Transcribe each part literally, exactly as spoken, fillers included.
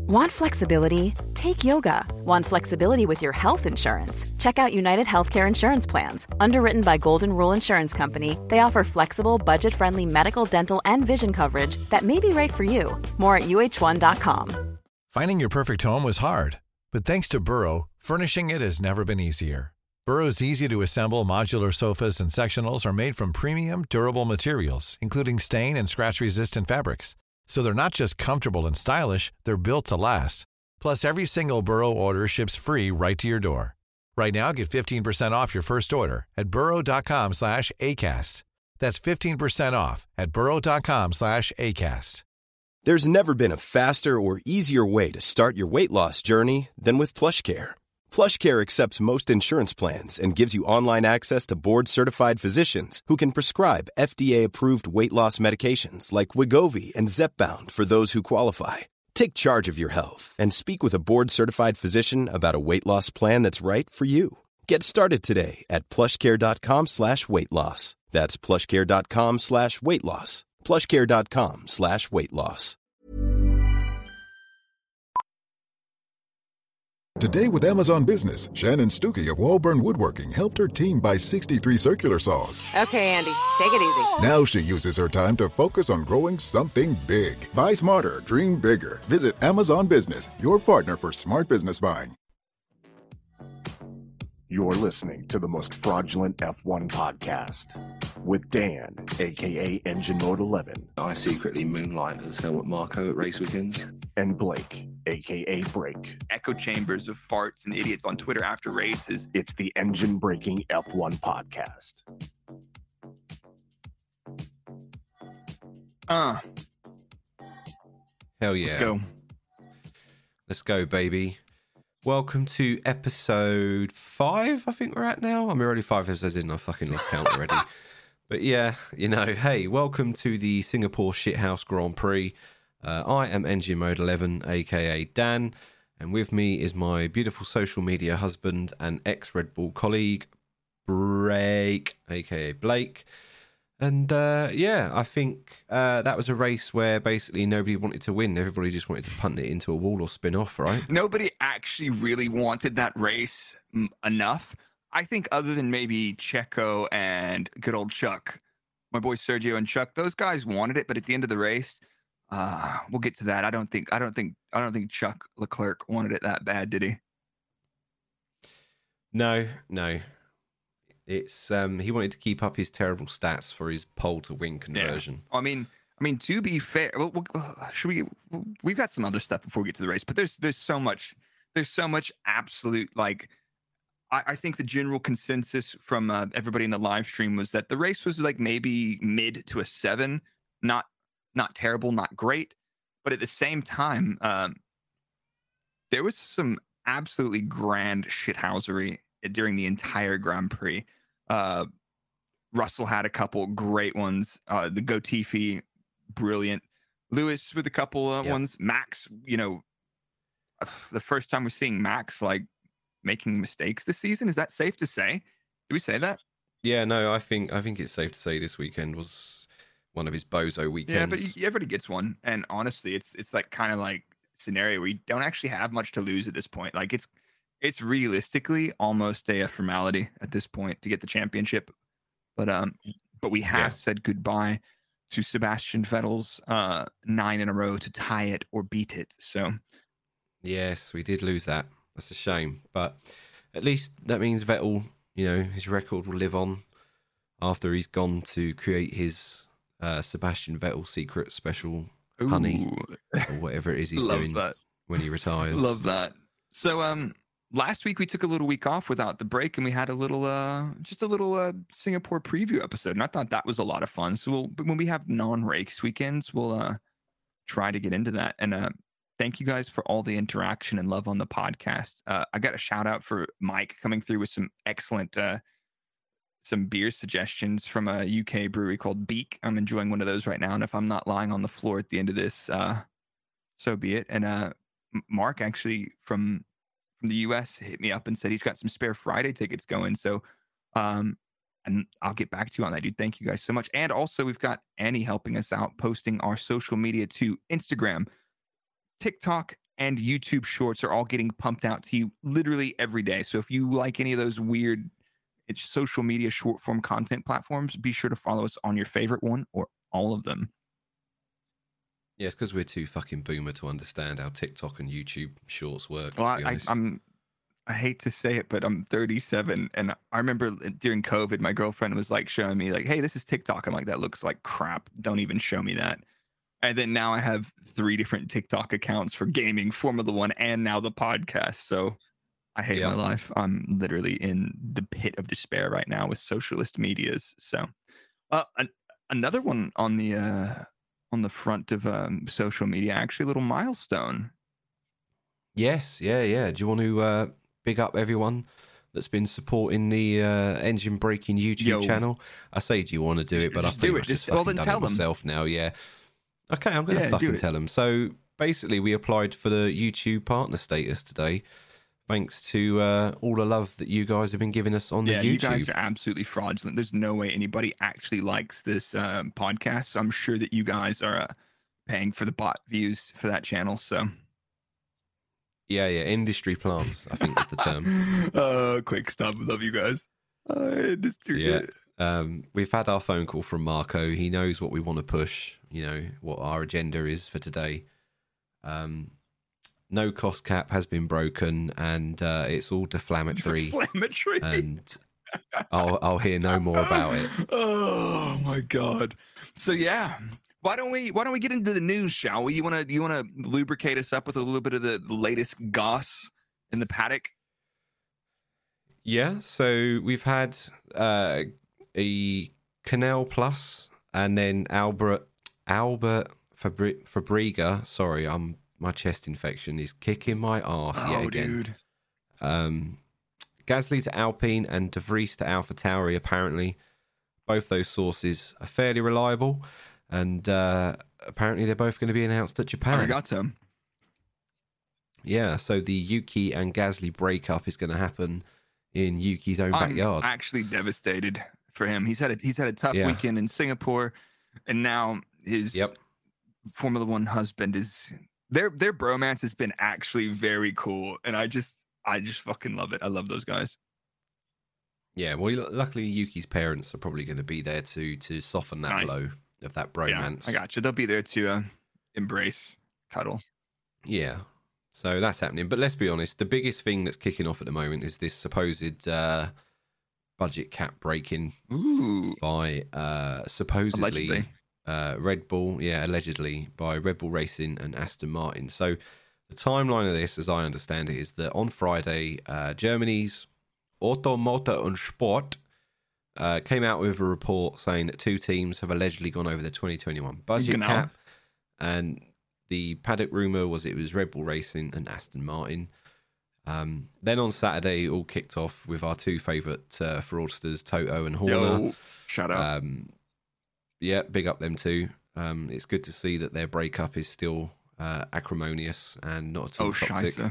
Want flexibility? Take yoga. Want flexibility with your health insurance? Check out United Healthcare Insurance Plans. Underwritten by Golden Rule Insurance Company, they offer flexible, budget-friendly medical, dental, and vision coverage that may be right for you. More at U H one dot com. Finding your perfect home was hard, but thanks to Burrow, furnishing it has never been easier. Burrow's easy-to-assemble modular sofas and sectionals are made from premium, durable materials, including stain and scratch-resistant fabrics. So they're not just comfortable and stylish, they're built to last. Plus, every single Burrow order ships free right to your door. Right now, get fifteen percent off your first order at burrow.com slash ACAST. That's fifteen percent off at burrow.com slash ACAST. There's never been a faster or easier way to start your weight loss journey than with PlushCare. PlushCare accepts most insurance plans and gives you online access to board-certified physicians who can prescribe F D A-approved weight loss medications like Wegovy and Zepbound for those who qualify. Take charge of your health and speak with a board-certified physician about a weight loss plan that's right for you. Get started today at plushcare.com slash weight loss. That's plushcare.com slash weight loss. plushcare.com slash weight loss. Today with Amazon Business, Shannon Stuckey of Walburn Woodworking helped her team buy sixty-three circular saws. Okay, Andy, take it easy. Now she uses her time to focus on growing something big. Buy smarter, dream bigger. Visit Amazon Business, your partner for smart business buying. You're listening to the most fraudulent F one podcast with Dan, a k a. Engine Mode eleven. I secretly moonlight as Helmut Marko at race weekends. And Blake, a k a. Break. Echo chambers of farts and idiots on Twitter after races. It's the Engine Breaking F one podcast. Uh, Hell yeah. Let's go. Let's go, baby. Welcome to episode five, I think we're at now. I'm already five episodes in, I fucking lost count already. But yeah, you know, hey, welcome to the Singapore Shithouse Grand Prix. Uh, I am Engine Mode eleven, aka Dan, and with me is my beautiful social media husband and ex-Red Bull colleague, Break, aka Blake. And uh, yeah, I think uh, that was a race where basically nobody wanted to win. Everybody just wanted to punt it into a wall or spin off, right? Nobody actually really wanted that race m- enough. I think other than maybe Checo and good old Chuck, my boy Sergio and Chuck, those guys wanted it. But at the end of the race, uh, we'll get to that. I don't think, I don't think, I don't think Chuck Leclerc wanted it that bad, did he? No, no. It's um, he wanted to keep up his terrible stats for his pole to win conversion. Yeah. I mean, I mean to be fair, well, well, should we? We've got some other stuff before we get to the race, but there's there's so much, there's so much absolute like. I, I think the general consensus from uh, everybody in the live stream was that the race was like maybe mid to a seven, not not terrible, not great, but at the same time, um, there was some absolutely grand shithousery during the entire Grand Prix. Uh, Russell had a couple great ones. Uh, the Gotifi, brilliant. Lewis with a couple uh, yep. ones. Max, you know, the first time we're seeing Max like making mistakes this season. Is that safe to say? Do we say that? Yeah, no, I think I think it's safe to say this weekend was one of his bozo weekends. Yeah, but everybody gets one, and honestly, it's it's like kind of like scenario where you don't actually have much to lose at this point. Like it's. It's realistically almost a, a formality at this point to get the championship, but um, but we have yeah. said goodbye to Sebastian Vettel's uh nine in a row to tie it or beat it. So, yes, we did lose that. That's a shame, but at least that means Vettel, you know, his record will live on after he's gone to create his uh, Sebastian Vettel secret special Ooh. honey or whatever it is he's Love doing that. when he retires. Love that. So um. Last week we took a little week off without the break, and we had a little, uh, just a little uh, Singapore preview episode, and I thought that was a lot of fun. So we'll, when we have non-race weekends, we'll uh, try to get into that. And uh, thank you guys for all the interaction and love on the podcast. Uh, I got a shout out for Mike coming through with some excellent, uh, some beer suggestions from a U K brewery called Beak. I'm enjoying one of those right now, and if I'm not lying on the floor at the end of this, uh, so be it. And uh, Mark actually from. from the U S hit me up and said he's got some spare Friday tickets going. So, um, and I'll get back to you on that, dude. Thank you guys so much. And also we've got Annie helping us out, posting our social media to Instagram, TikTok, and YouTube Shorts are all getting pumped out to you literally every day. So if you like any of those weird it's social media short form content platforms, be sure to follow us on your favorite one or all of them. Yeah, it's because we're too fucking boomer to understand how TikTok and YouTube Shorts work. Well, I, I, I'm, I hate to say it, but I'm thirty-seven, and I remember during COVID, my girlfriend was like showing me, like, "Hey, this is TikTok." I'm like, "That looks like crap. Don't even show me that." And then now I have three different TikTok accounts for gaming, Formula One, and now the podcast. So I hate Yeah. my life. I'm literally in the pit of despair right now with socialist medias. So, uh, an, another one on the. Uh, on the front of um, social media, actually a little milestone. Yes, yeah, yeah. Do you want to uh, big up everyone that's been supporting the uh, Engine Breaking YouTube Yo. channel? I say, do you want to do it? But Just I've pretty do it. much Just- just well, fucking then done tell it them. myself now, yeah. Okay, I'm going to Yeah, do fucking it. tell them. So basically, we applied for the YouTube partner status today, thanks to uh, all the love that you guys have been giving us on Yeah, the you YouTube. guys are absolutely fraudulent. There's no way anybody actually likes this um, podcast. So I'm sure that you guys are uh, paying for the bot views for that channel. So Yeah, yeah, industry plants, I think is the term. uh, quick stop. Love you guys. Uh, industry. Yeah. Um, we've had our phone call from Marco. He knows what we want to push, you know, what our agenda is for today. Um, no cost cap has been broken, and uh, it's all deflammatory. Deflammatory. And I'll, I'll hear no more about it. Oh my god. So yeah. Why don't we why don't we get into the news, shall we? You wanna you wanna lubricate us up with a little bit of the, the latest goss in the paddock? Yeah, so we've had uh, a Canal Plus, and then Albert Albert Fabri- Fabriga. Sorry, I'm my chest infection is kicking my arse yet Oh again. dude. Um, Gasly to Alpine and De Vries to AlphaTauri. Apparently, both those sources are fairly reliable, and uh, apparently they're both going to be announced at Japan. I got some. Yeah, so the Yuki and Gasly breakup is going to happen in Yuki's own I'm backyard. actually devastated for him. He's had a he's had a tough Yeah. weekend in Singapore, and now his Yep. Formula One husband is their their bromance has been actually very cool, and I just I just fucking love it. I love those guys. Yeah, well, luckily Yuki's parents are probably going to be there to to soften that Nice. blow of that Yeah, bromance. I got you. They'll be there to uh, embrace, cuddle. Yeah, so that's happening. But let's be honest, the biggest thing that's kicking off at the moment is this supposed uh, budget cap breaking Ooh, by uh, supposedly allegedly. uh, Red Bull, yeah, allegedly by Red Bull Racing and Aston Martin. So the timeline of this, as I understand it, is that on Friday, uh, Germany's Automotor und Sport uh, came out with a report saying that two teams have allegedly gone over the twenty twenty-one budget Genau. cap, and the paddock rumor was it was Red Bull Racing and Aston Martin. Um, then on Saturday, it all kicked off with our two favourite uh, fraudsters, Toto and Horner. Yo, shut up. Um, yeah, big up them too. Um, it's good to see that their breakup is still uh, acrimonious and not at all oh, toxic. scheisse.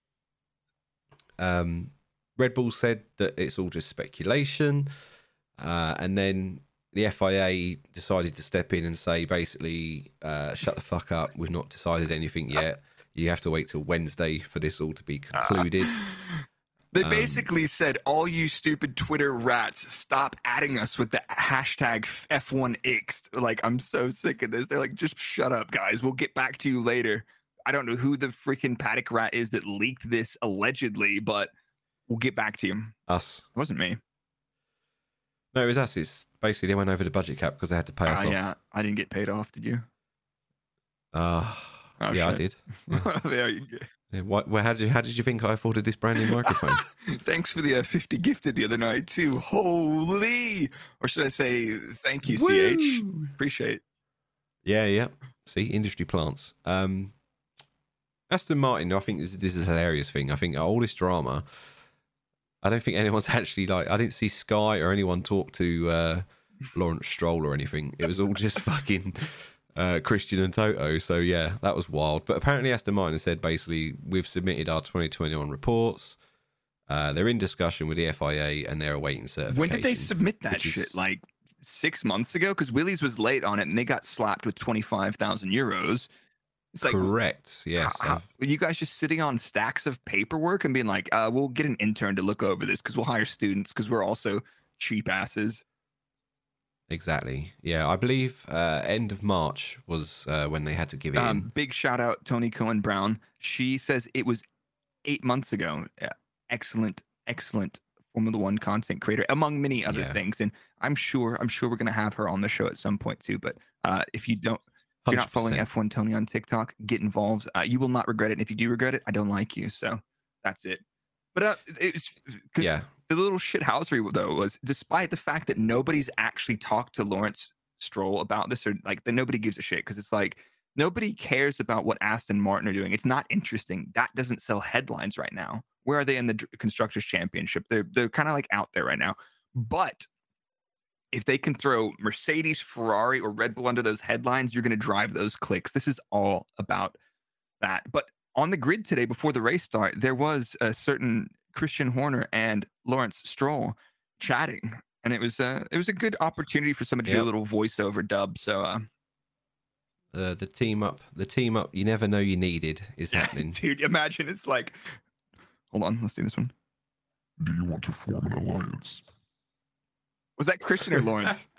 Um, Red Bull said that it's all just speculation, uh, and then the F I A decided to step in and say, basically, uh, shut the fuck up. We've not decided anything yet. You have to wait till Wednesday for this all to be concluded. They Um, basically said, all you stupid Twitter rats, stop adding us with the hashtag F one X. Like, I'm so sick of this. They're like, just shut up, guys. We'll get back to you later. I don't know who the freaking paddock rat is that leaked this allegedly, but we'll get back to you. Us. It wasn't me. No, it was us. It's basically they went over the budget cap because they had to pay us Uh, off. yeah, I didn't get paid off, did you? Uh, Oh, yeah, I shit. did. There you go. Yeah, what, well, how did you how did you think I afforded this brand new microphone? Thanks for the uh, fifty gifted the other night, too. Holy. Or should I say, thank you, C H. Woo! Appreciate. Yeah, yeah. See, industry plants. Um, Aston Martin, I think this, this is a hilarious thing. I think all this drama, I don't think anyone's actually like, I didn't see Sky or anyone talk to uh, Lawrence Stroll or anything. It was all just fucking uh, Christian and Toto. So yeah, that was wild. But apparently Aston Martin said basically, we've submitted our twenty twenty-one reports. Uh, they're in discussion with the F I A and they're awaiting certification. When did they submit that which is- shit? Like six months ago? Because Willys was late on it and they got slapped with twenty-five thousand euros. It's like, correct. Yes. How, how, you guys just sitting on stacks of paperwork and being like, uh, we'll get an intern to look over this because we'll hire students because we're also cheap asses. Exactly. Yeah, I believe uh, end of March was uh, when they had to give it Um, in. big shout out Tony Cohen Brown. She says it was eight months ago. Uh, excellent, excellent Formula One content creator, among many other Yeah. things. And I'm sure, I'm sure we're gonna have her on the show at some point too. But uh, if you don't, if you're not following one hundred percent. F one Tony on TikTok, get involved. Uh, you will not regret it. And if you do regret it, I don't like you. So that's it. But uh, it was Yeah. the little shithousery though was, despite the fact that nobody's actually talked to Lawrence Stroll about this, or like that nobody gives a shit, because it's like nobody cares about what Aston Martin are doing. It's not interesting. That doesn't sell headlines right now. Where are they in the Dr- Constructors Championship? They're they're kind of like out there right now. But if they can throw Mercedes, Ferrari, or Red Bull under those headlines, you're going to drive those clicks. This is all about that. But on the grid today, before the race start, there was a certain Christian Horner and Lawrence Stroll chatting, and it was a it was a good opportunity for somebody to do Yep. a little voiceover dub. So, uh, Uh, the team up, the team up you never know you needed is happening. dude, imagine it's like, hold on, let's see this one. Do you want to form an alliance? Was that Christian or Lawrence?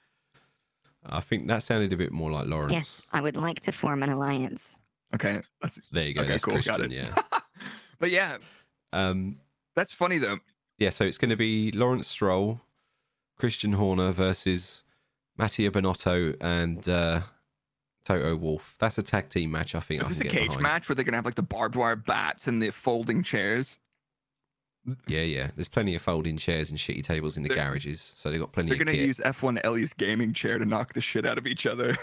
I think that sounded a bit more like Lawrence. Yes, I would like to form an alliance. Okay, that's There you go. okay, That's cool, Christian. got it. Yeah. But yeah, Um. that's funny though. Yeah. So it's going to be Lawrence Stroll, Christian Horner versus Mattia Binotto and uh, Toto Wolff. That's a tag team match. I think. Is I this a can get cage behind. match where they're gonna have like the barbed wire bats and the folding chairs? Yeah, yeah. There's plenty of folding chairs and shitty tables in the They're- garages, so they've got plenty They're of gonna kit. use F one Ellie's gaming chair to knock the shit out of each other.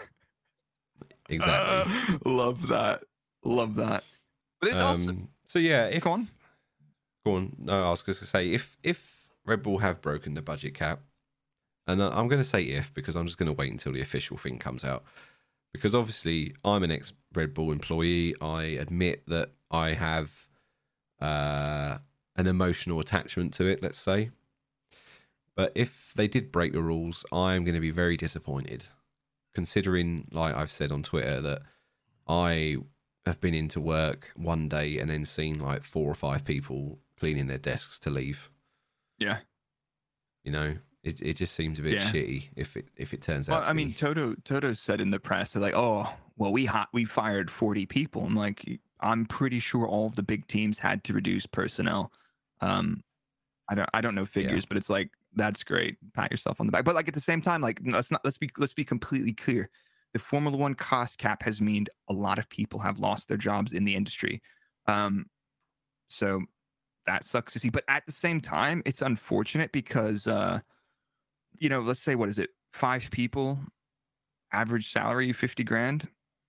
Exactly. Uh, love that. Love that. But there's also Um, so yeah, if go on. go on. No, I was just gonna say if if Red Bull have broken the budget cap, and I- I'm going to say if because I'm just going to wait until the official thing comes out, because obviously I'm an ex Red Bull employee. I admit that I have uh, an emotional attachment to it. Let's say, but if they did break the rules, I'm going to be very disappointed, considering, like I've said on Twitter, that I have been into work one day and then seen like four or five people cleaning their desks to leave. Yeah. You know, it it just seems a bit Yeah. shitty if it if it turns Well, out. To I mean, be. Toto Toto said in the press, they're like, "Oh, well, we hot, we fired forty people." I'm like, I'm pretty sure all of the big teams had to reduce personnel. Um, I don't I don't know figures, Yeah. but it's like that's great. Pat yourself on the back. But like at the same time, like let's not let's be let's be completely clear. The Formula One cost cap has meant a lot of people have lost their jobs in the industry. Um, so that sucks to see. But at the same time, it's unfortunate because uh, you know, let's say what is it, five people, average salary fifty grand.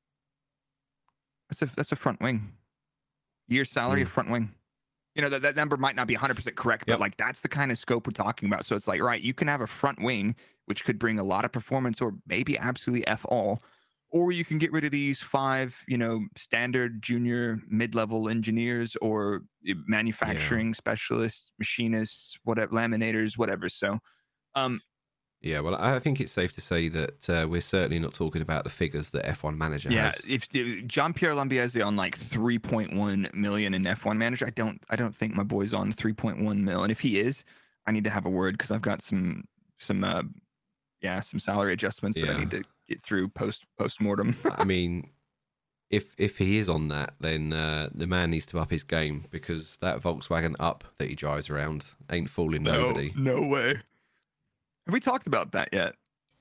That's a that's a front wing. Year salary, Mm. a front wing. You know, that, that number might not be one hundred percent correct, but Yep. like that's the kind of scope we're talking about. So it's like, right, you can have a front wing, which could bring a lot of performance or maybe absolutely F all, or you can get rid of these five, you know, standard junior mid-level engineers or uh, manufacturing specialists, machinists, whatever, laminators, whatever. So, um, Yeah, well, I think it's safe to say that uh, we're certainly not talking about the figures that F one manager yeah, has. if, if Jean-Pierre Lambiase on like three point one million in F one manager, I don't, I don't think my boy's on three point one mil. And if he is, I need to have a word because I've got some, some, uh, yeah, some salary adjustments that I Yeah. need to get through post post mortem. I mean, if if he is on that, then uh, the man needs to up his game because that Volkswagen Up that he drives around ain't fooling nobody. no way. Have we talked about that yet?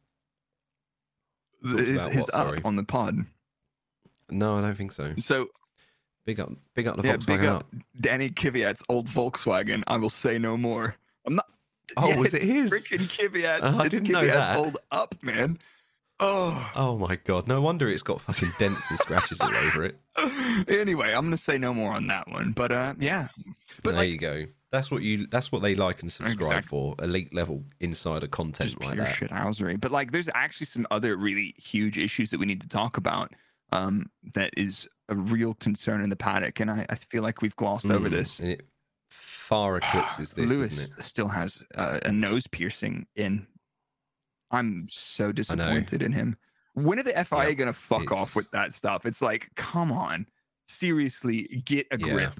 Talked his about his what, up sorry? on the pod. No, I don't think so. So Big up, big up the yeah, Volkswagen big up Up. Danny Kvyat's old Volkswagen. I will say no more. I'm not. Oh, Yeah, was it his? Freaking Kvyat. Oh, I it's didn't know Kvyat's that. old Up, man. Oh. Oh my god! No wonder it's got fucking dents and scratches all over it. Anyway, I'm gonna say no more on that one. But uh, yeah. But there like, you go. That's what you. That's what they like and subscribe Exactly. for. Elite level insider content just like pure that. shithousery. But like, there's actually some other really huge issues that we need to talk about. Um, that is a real concern in the paddock, and I, I feel like we've glossed over Mm, this. and it far eclipses this, Lewis doesn't it? still has uh, a nose piercing in. I'm so disappointed in him. When are the F I A Yep, gonna fuck it's- off with that stuff? It's like, come on, seriously, get a Yeah. grip.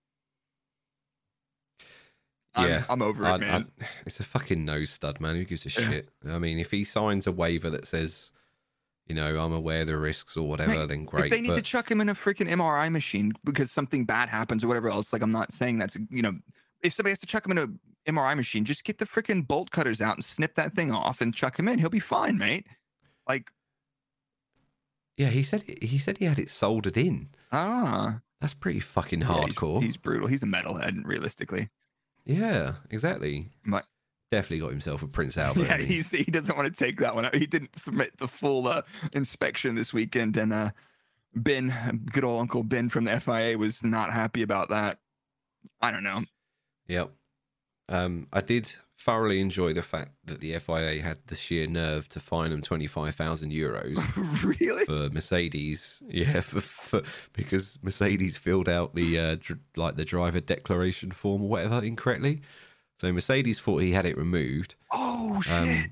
I'm, Yeah, I'm over I- it, man. I- it's a fucking nose stud, man. Who gives a Yeah. shit? I mean, if he signs a waiver that says, you know, I'm aware of the risks or whatever, Mate, then great. If they need but to chuck him in a freaking M R I machine because something bad happens or whatever else, like I'm not saying that's, you know, if somebody has to chuck him in a M R I machine, just get the freaking bolt cutters out and snip that thing off and chuck him in. He'll be fine, mate. Like, yeah, he said he said he had it soldered in. ah, That's pretty fucking yeah, he's- hardcore. he's brutal. He's a metalhead, realistically. Yeah, exactly. But Definitely got himself a Prince Albert. yeah, hasn't he? he's, he doesn't want to take that one out. He didn't submit the full uh, inspection this weekend, and uh, Ben, good old Uncle Ben from the F I A, was not happy about that. I don't know. Yep. Um, I did thoroughly enjoy the fact that the F I A had the sheer nerve to fine them twenty-five thousand euros Really? for Mercedes. Yeah, for, for, because Mercedes filled out the uh, dr- like the driver declaration form or whatever incorrectly. So Mercedes thought he had it removed, Oh shit! Um,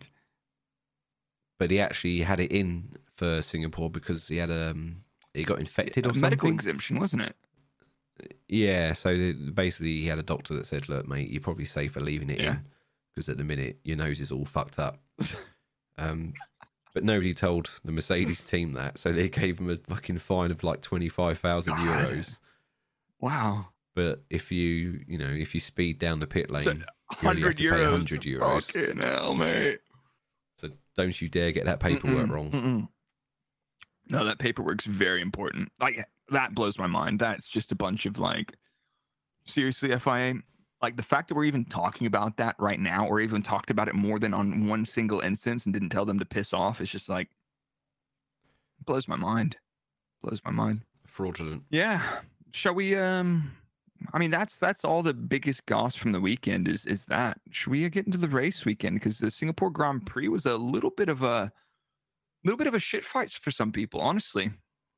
but he actually had it in for Singapore because he had um he got infected or A medical something. exemption, wasn't it? Yeah, so the, basically he had a doctor that said, look, mate, you're probably safer leaving it Yeah. in because at the minute your nose is all fucked up. um, but nobody told the Mercedes team that, so they gave him a fucking fine of like twenty-five thousand God. euros. Wow. But if you, you know, if you speed down the pit lane, So, you only have Hundred to euros. pay one hundred euros. Fucking hell, mate. So don't you dare get that paperwork Mm-mm, wrong. mm-mm. No, that paperwork's very important. Like that blows my mind. That's just a bunch of like, seriously, F I A. Like the fact that we're even talking about that right now, or even talked about it more than on one single instance and didn't tell them to piss off, is just like blows my mind. Blows my mind. Fraudulent. Yeah. Shall we? Um. I mean, that's that's all the biggest goss from the weekend is is that. Should we get into the race weekend? Because the Singapore Grand Prix was a little bit of a little bit of a shit fight for some people, honestly.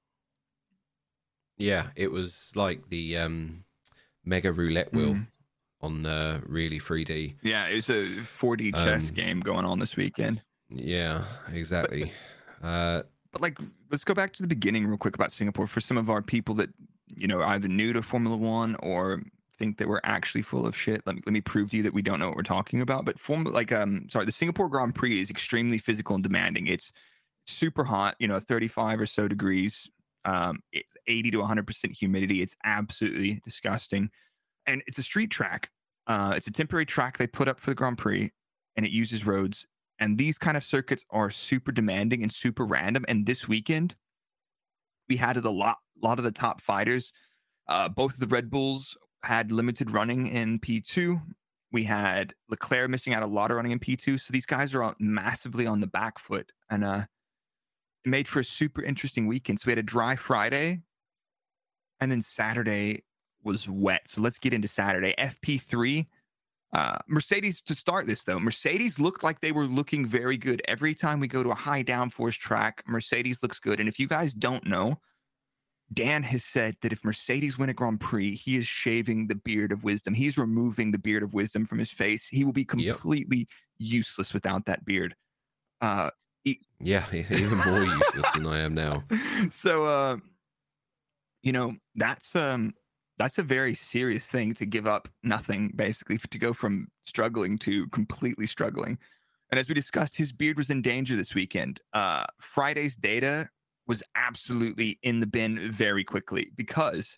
Yeah, it was like the um, mega roulette wheel Mhm. on uh, really three D. Yeah, it's a four D chess Um, game going on this weekend. Yeah, exactly. Uh, But like, let's go back to the beginning real quick about Singapore for some of our people that, you know, are either new to Formula One or think that we're actually full of shit. Let me let me prove to you that we don't know what we're talking about. But form like um sorry, the Singapore Grand Prix is extremely physical and demanding. It's super hot, you know, thirty-five or so degrees. Um, it's eighty to one hundred percent humidity. It's absolutely disgusting. And it's a street track. Uh, it's a temporary track they put up for the Grand Prix, and it uses roads. And these kind of circuits are super demanding and super random. And this weekend, we had a lot, lot of the top fighters. Uh, both of the Red Bulls had limited running in P two. We had Leclerc missing out a lot of running in P two. So these guys are on, massively on the back foot. And uh, it made for a super interesting weekend. So we had a dry Friday, and then Saturday was wet. So let's get into Saturday. F P three. Uh, Mercedes, to start this though, Mercedes looked like they were looking very good. Every time we go to a high downforce track, Mercedes looks good. And if you guys don't know, Dan has said that if Mercedes win a Grand Prix, he is shaving the beard of wisdom. He's removing the beard of wisdom from his face. He will be completely useless without that beard. Uh, he- yeah, even more useless than I am now. so, uh, you know, that's um, that's a very serious thing to give up nothing, basically, to go from struggling to completely struggling. And as we discussed, his beard was in danger this weekend. Uh, Friday's data was absolutely in the bin very quickly because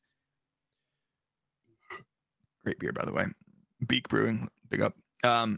great beer, by the way. Beak Brewing, big up. Um,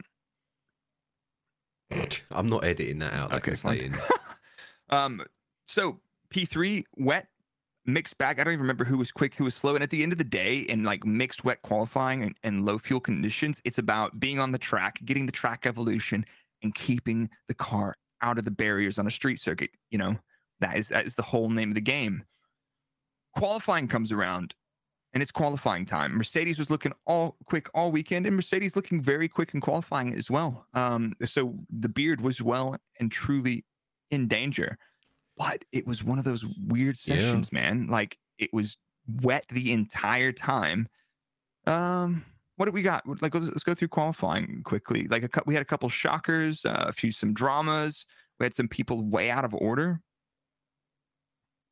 I'm not editing that out. That Okay, can stay fine. in. um, so P three wet mixed bag. I don't even remember who was quick, who was slow. And at the end of the day, in like mixed wet qualifying and, and low fuel conditions, it's about being on the track, getting the track evolution, and keeping the car out of the barriers on a street circuit. You know, that is that is the whole name of the game. Qualifying comes around, and it's qualifying time. Mercedes was looking all quick all weekend, and Mercedes looking very quick in qualifying as well. Um, so the beard was well and truly in danger. But it was one of those weird sessions, yeah. man. Like it was wet the entire time. Um, what did we got? Like let's, let's go through qualifying quickly. Like a we had a couple shockers, uh, a few some dramas. We had some people way out of order.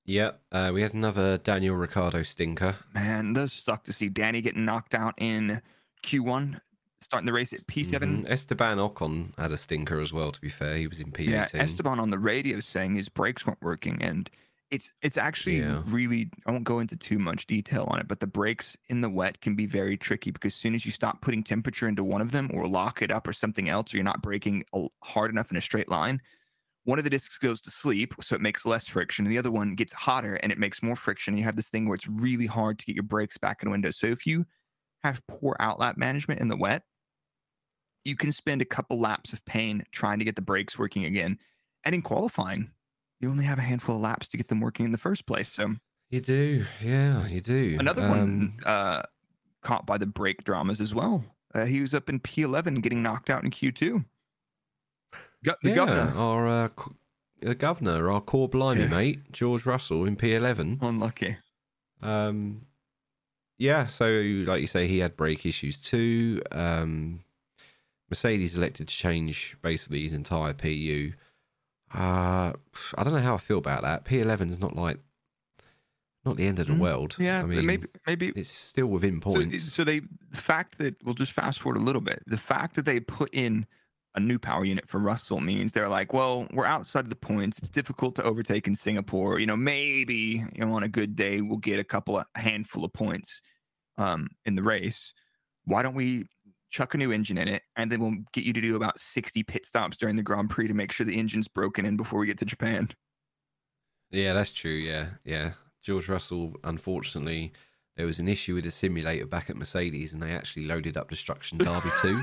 Yeah, uh, we had another Daniel Ricciardo stinker. Man, those suck to see. Danny getting knocked out in Q one, starting the race at P seven. Mm-hmm. Esteban Ocon had a stinker as well, to be fair. He was in P eighteen. Yeah, Esteban on the radio saying his brakes weren't working. And it's it's actually Yeah. really, I won't go into too much detail on it, but the brakes in the wet can be very tricky because as soon as you stop putting temperature into one of them or lock it up or something else, or you're not braking a- hard enough in a straight line, one of the discs goes to sleep, so it makes less friction. And the other one gets hotter and it makes more friction. You have this thing where it's really hard to get your brakes back in a window. So if you have poor outlap management in the wet, you can spend a couple laps of pain trying to get the brakes working again. And in qualifying, you only have a handful of laps to get them working in the first place. So You do, yeah, you do. another Um, one uh, caught by the brake dramas as well. Uh, he was up in P eleven getting knocked out in Q two. Go- the yeah, governor. our uh, co- the governor, our core blimey Yeah. mate, George Russell in P eleven. Unlucky. Um, yeah, so like you say, he had brake issues too. Um, Mercedes elected to change basically his entire P U. Uh, I don't know how I feel about that. P eleven is not like not the end of the Mm, world. Yeah, I but mean, maybe maybe it's still within so, points. so they the fact that we'll just fast forward a little bit. The fact that they put in a new power unit for Russell means they're like, well, we're outside of the points. It's difficult to overtake in Singapore. You know, maybe you know on a good day we'll get a couple of a handful of points um, in the race. Why don't we chuck a new engine in it, and then we'll get you to do about sixty pit stops during the Grand Prix to make sure the engine's broken in before we get to Japan. Yeah, that's true. Yeah, yeah. George Russell, unfortunately, there was an issue with the simulator back at Mercedes, and they actually loaded up Destruction Derby two.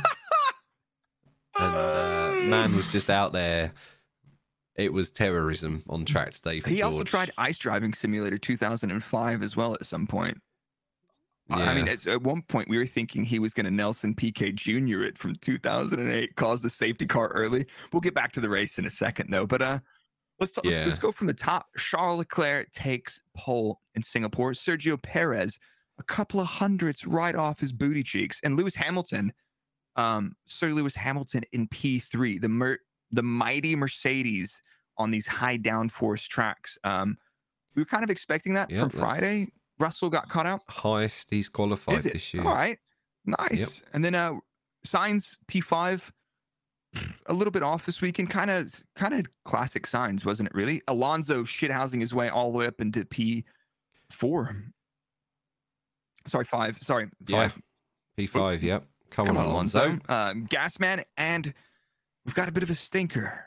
And uh, man was just out there. It was terrorism on track today for He George. also tried Ice Driving Simulator two thousand five as well at some point. I Yeah. mean, at, at one point we were thinking he was going to Nelson Piquet Junior it from two thousand eight, cause the safety car early. We'll get back to the race in a second, though. But uh, let's, let's Yeah. let's go from the top. Charles Leclerc takes pole in Singapore. Sergio Perez, a couple of hundredths right off his booty cheeks, and Lewis Hamilton, um, Sir Lewis Hamilton in P three, the mer- the mighty Mercedes on these high downforce tracks. Um, we were kind of expecting that Yeah, from that's- Friday. Russell got caught out. Highest he's qualified Is it? this year. All right. Nice. Yep. And then uh Sainz P five, a little bit off this weekend. Kind of kind of classic Sainz, wasn't it really? Alonso shithousing his way all the way up into P four. Sorry, five. Sorry, Yeah. five. P five, yep. Come, Come on, on, Alonso. Alonso. Um, Gasman, and we've got a bit of a stinker.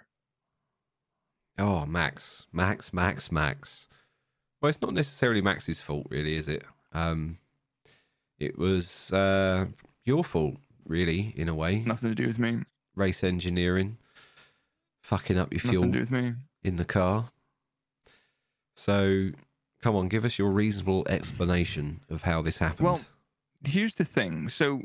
Oh, Max. Max, Max, Max. Well, it's not necessarily Max's fault, really, is it? Um, it was uh, your fault, really, in a way. Nothing to do with me. Race engineering. Fucking up your Nothing fuel to do with me. in the car. So, come on, give us your reasonable explanation of how this happened. Well, here's the thing. So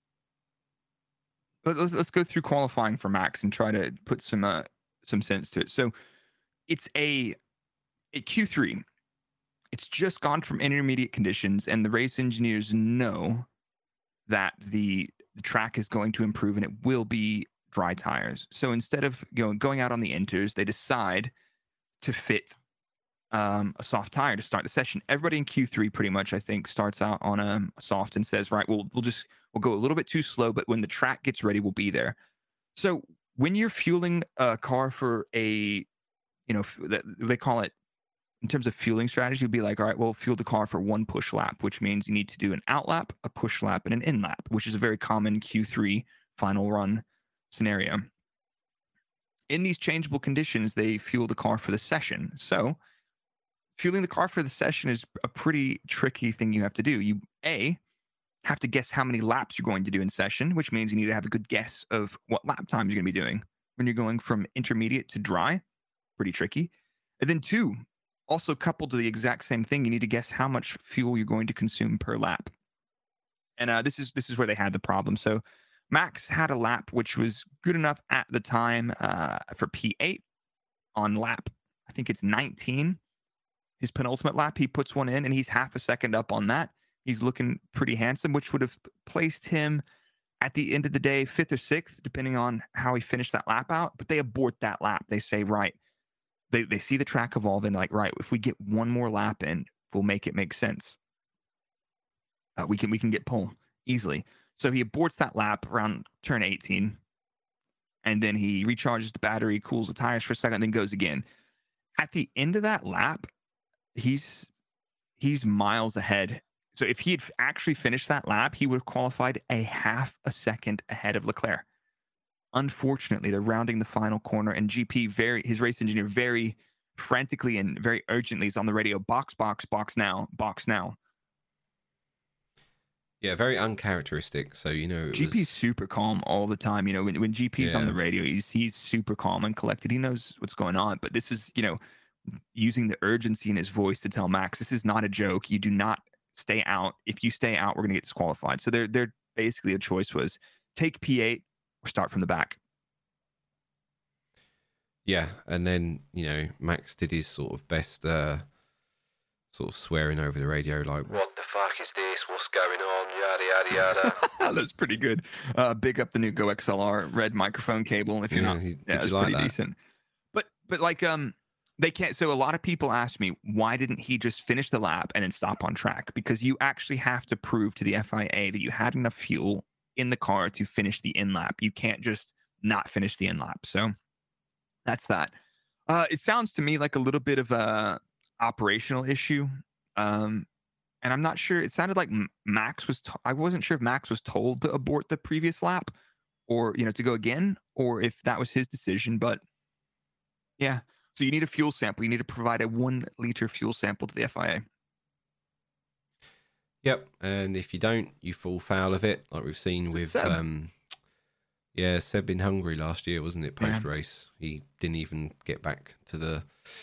let- let's let's go through qualifying for Max and try to put some uh, some sense to it. So it's a a Q three. It's just gone from intermediate conditions, and the race engineers know that the, the track is going to improve and it will be dry tires. So instead of you know, going out on the inters, they decide to fit um, a soft tire to start the session. Everybody in Q three pretty much, I think, starts out on a, a soft and says, right, we'll we'll just we'll go a little bit too slow, but when the track gets ready, we'll be there. So when you're fueling a car for a, you know, f- that- they call it in terms of fueling strategy, you'd be like, all right, well, fuel the car for one push lap, which means you need to do an out lap, a push lap, and an in lap, which is a very common Q three final run scenario. In these changeable conditions, they fuel the car for the session. So fueling the car for the session is a pretty tricky thing you have to do. You, A, have to guess how many laps you're going to do in session, which means you need to have a good guess of what lap times you're going to be doing. When you're going from intermediate to dry, pretty tricky. And then two, also coupled to the exact same thing, you need to guess how much fuel you're going to consume per lap. And uh, this is this is where they had the problem. So Max had a lap which was good enough at the time uh, for P eight on lap, I think it's nineteen. His penultimate lap, he puts one in, and he's half a second up on that. He's looking pretty handsome, which would have placed him at the end of the day fifth or sixth, depending on how he finished that lap out. But they abort that lap. They say, right, they, they see the track evolve and like, right, if we get one more lap in, we'll make it make sense. Uh, we can we can get pole easily. So he aborts that lap around turn eighteen, and then he recharges the battery, cools the tires for a second, then goes again. At the end of that lap, he's he's miles ahead. So if he had actually finished that lap, he would have qualified a half a second ahead of Leclerc. Unfortunately, they're rounding the final corner, and G P, very his race engineer, very frantically and very urgently is on the radio, box, box, box now, box now. Yeah, very uncharacteristic. So, you know, it G P's was... super calm all the time. You know, when, when G P's yeah. on the radio, he's he's super calm and collected. He knows what's going on. But this is, you know, using the urgency in his voice to tell Max, this is not a joke. You do not stay out. If you stay out, we're going to get disqualified. So they're, they're basically a choice was take P eight or start from the back. Yeah, and then, you know, Max did his sort of best uh, sort of swearing over the radio, like, what the fuck is this? What's going on? Yada, yada, yada. That's pretty good. Uh, big up the new Go X L R red microphone cable. If you're yeah, not, he, yeah, it's like pretty that? decent. But, but like, um, they can't. So a lot of people ask me, why didn't he just finish the lap and then stop on track? Because you actually have to prove to the F I A that you had enough fuel in the car to finish the in lap. You can't just not finish the in lap. So that's that. Uh, it sounds to me like a little bit of a operational issue. Um, and I'm not sure. It sounded like Max was, to- I wasn't sure if Max was told to abort the previous lap or, you know, to go again, or if that was his decision. But yeah. So you need a fuel sample. You need to provide a one liter fuel sample to the F I A. Yep. And if you don't, you fall foul of it, like we've seen with, Seb. um, yeah, Seb in Hungary last year, wasn't it? Yeah. Post race, he didn't even get back to the.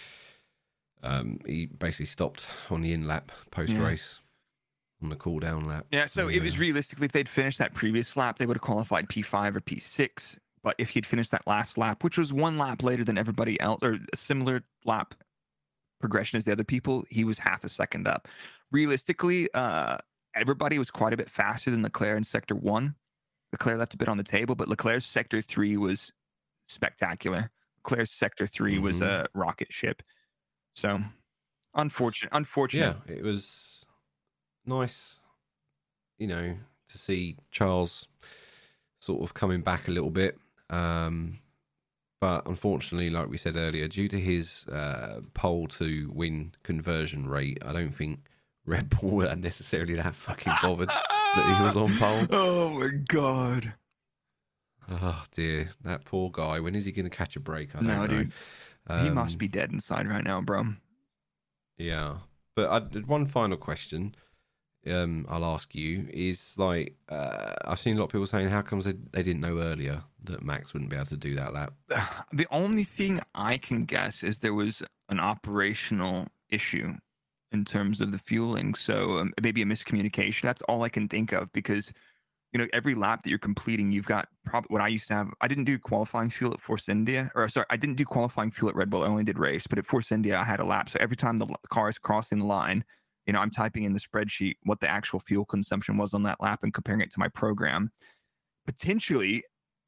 Um, he basically stopped on the in lap post race on the cool down lap. Yeah. So yeah. it was realistically, if they'd finished that previous lap, they would have qualified P five or P six. But if he'd finished that last lap, which was one lap later than everybody else, or a similar lap progression as the other people, he was half a second up. Realistically, uh, everybody was quite a bit faster than Leclerc in sector one. Leclerc left a bit on the table, but Leclerc's sector three was spectacular. Leclerc's sector three mm-hmm. was a rocket ship. So, unfortunate. Unfortunate. Yeah, it was nice, you know, to see Charles sort of coming back a little bit. Um, but unfortunately, like we said earlier, due to his uh, pole to win conversion rate, I don't think Red Bull were necessarily that fucking bothered that he was on pole. Oh my god. Oh dear, that poor guy. When is he going to catch a break? I don't no, know. dude. Um, he must be dead inside right now, bro. Yeah, but I, one final question. Um, I'll ask you is like uh, I've seen a lot of people saying, how comes they, they didn't know earlier that Max wouldn't be able to do that lap? The only thing I can guess is there was an operational issue in terms of the fueling, so um, maybe a miscommunication. That's all I can think of, because you know every lap that you're completing, you've got probably what I used to have. I didn't do qualifying fuel at Force India, or sorry, I didn't do qualifying fuel at Red Bull. I only did race, but at Force India, I had a lap. So every time the car is crossing the line, you know, I'm typing in the spreadsheet what the actual fuel consumption was on that lap and comparing it to my program. Potentially,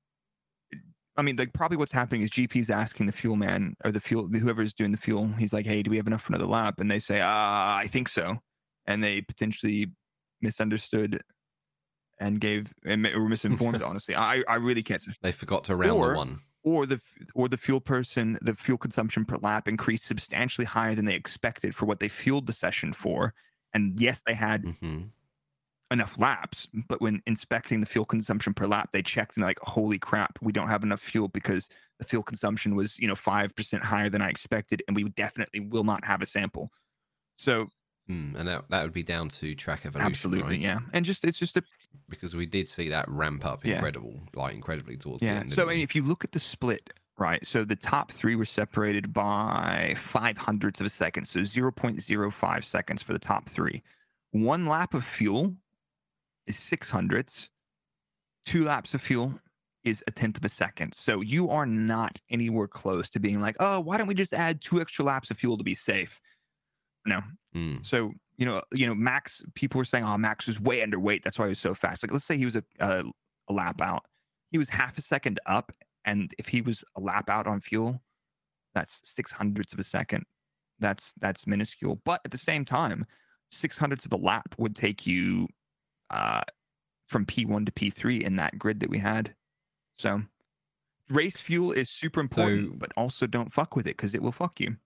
I mean, like probably what's happening is G P's asking the fuel man or the fuel, whoever's doing the fuel. He's like, "Hey, do we have enough for another lap?" And they say, "Ah, I think so," and they potentially misunderstood and gave and were misinformed. Honestly, I I really can't say. They forgot to round or, the one. Or the or the fuel person, the fuel consumption per lap increased substantially higher than they expected for what they fueled the session for. And yes, they had mm-hmm. enough laps, but when inspecting the fuel consumption per lap, they checked and like, holy crap, we don't have enough fuel because the fuel consumption was, you know, five percent higher than I expected, and we definitely will not have a sample. So, mm, and that that would be down to track evolution, absolutely, right? yeah. And just it's just a because we did see that ramp up yeah. incredible, like incredibly towards yeah. the end. So, I mean, if you look at the split, right? So the top three were separated by five hundredths of a second, so zero point zero five seconds for the top three. One lap of fuel is six hundredths. Two laps of fuel is a tenth of a second. So you are not anywhere close to being like, oh, why don't we just add two extra laps of fuel to be safe? No. Mm. So, you know, you know, Max, people were saying, oh, Max was way underweight. That's why he was so fast. Like, let's say he was a, a, a lap out. He was half a second up. And if he was a lap out on fuel, That's six hundredths of a second. That's that's minuscule. But at the same time, six hundredths of a lap would take you uh, from P one to P three in that grid that we had. So race fuel is super important, So- but also don't fuck with it because it will fuck you.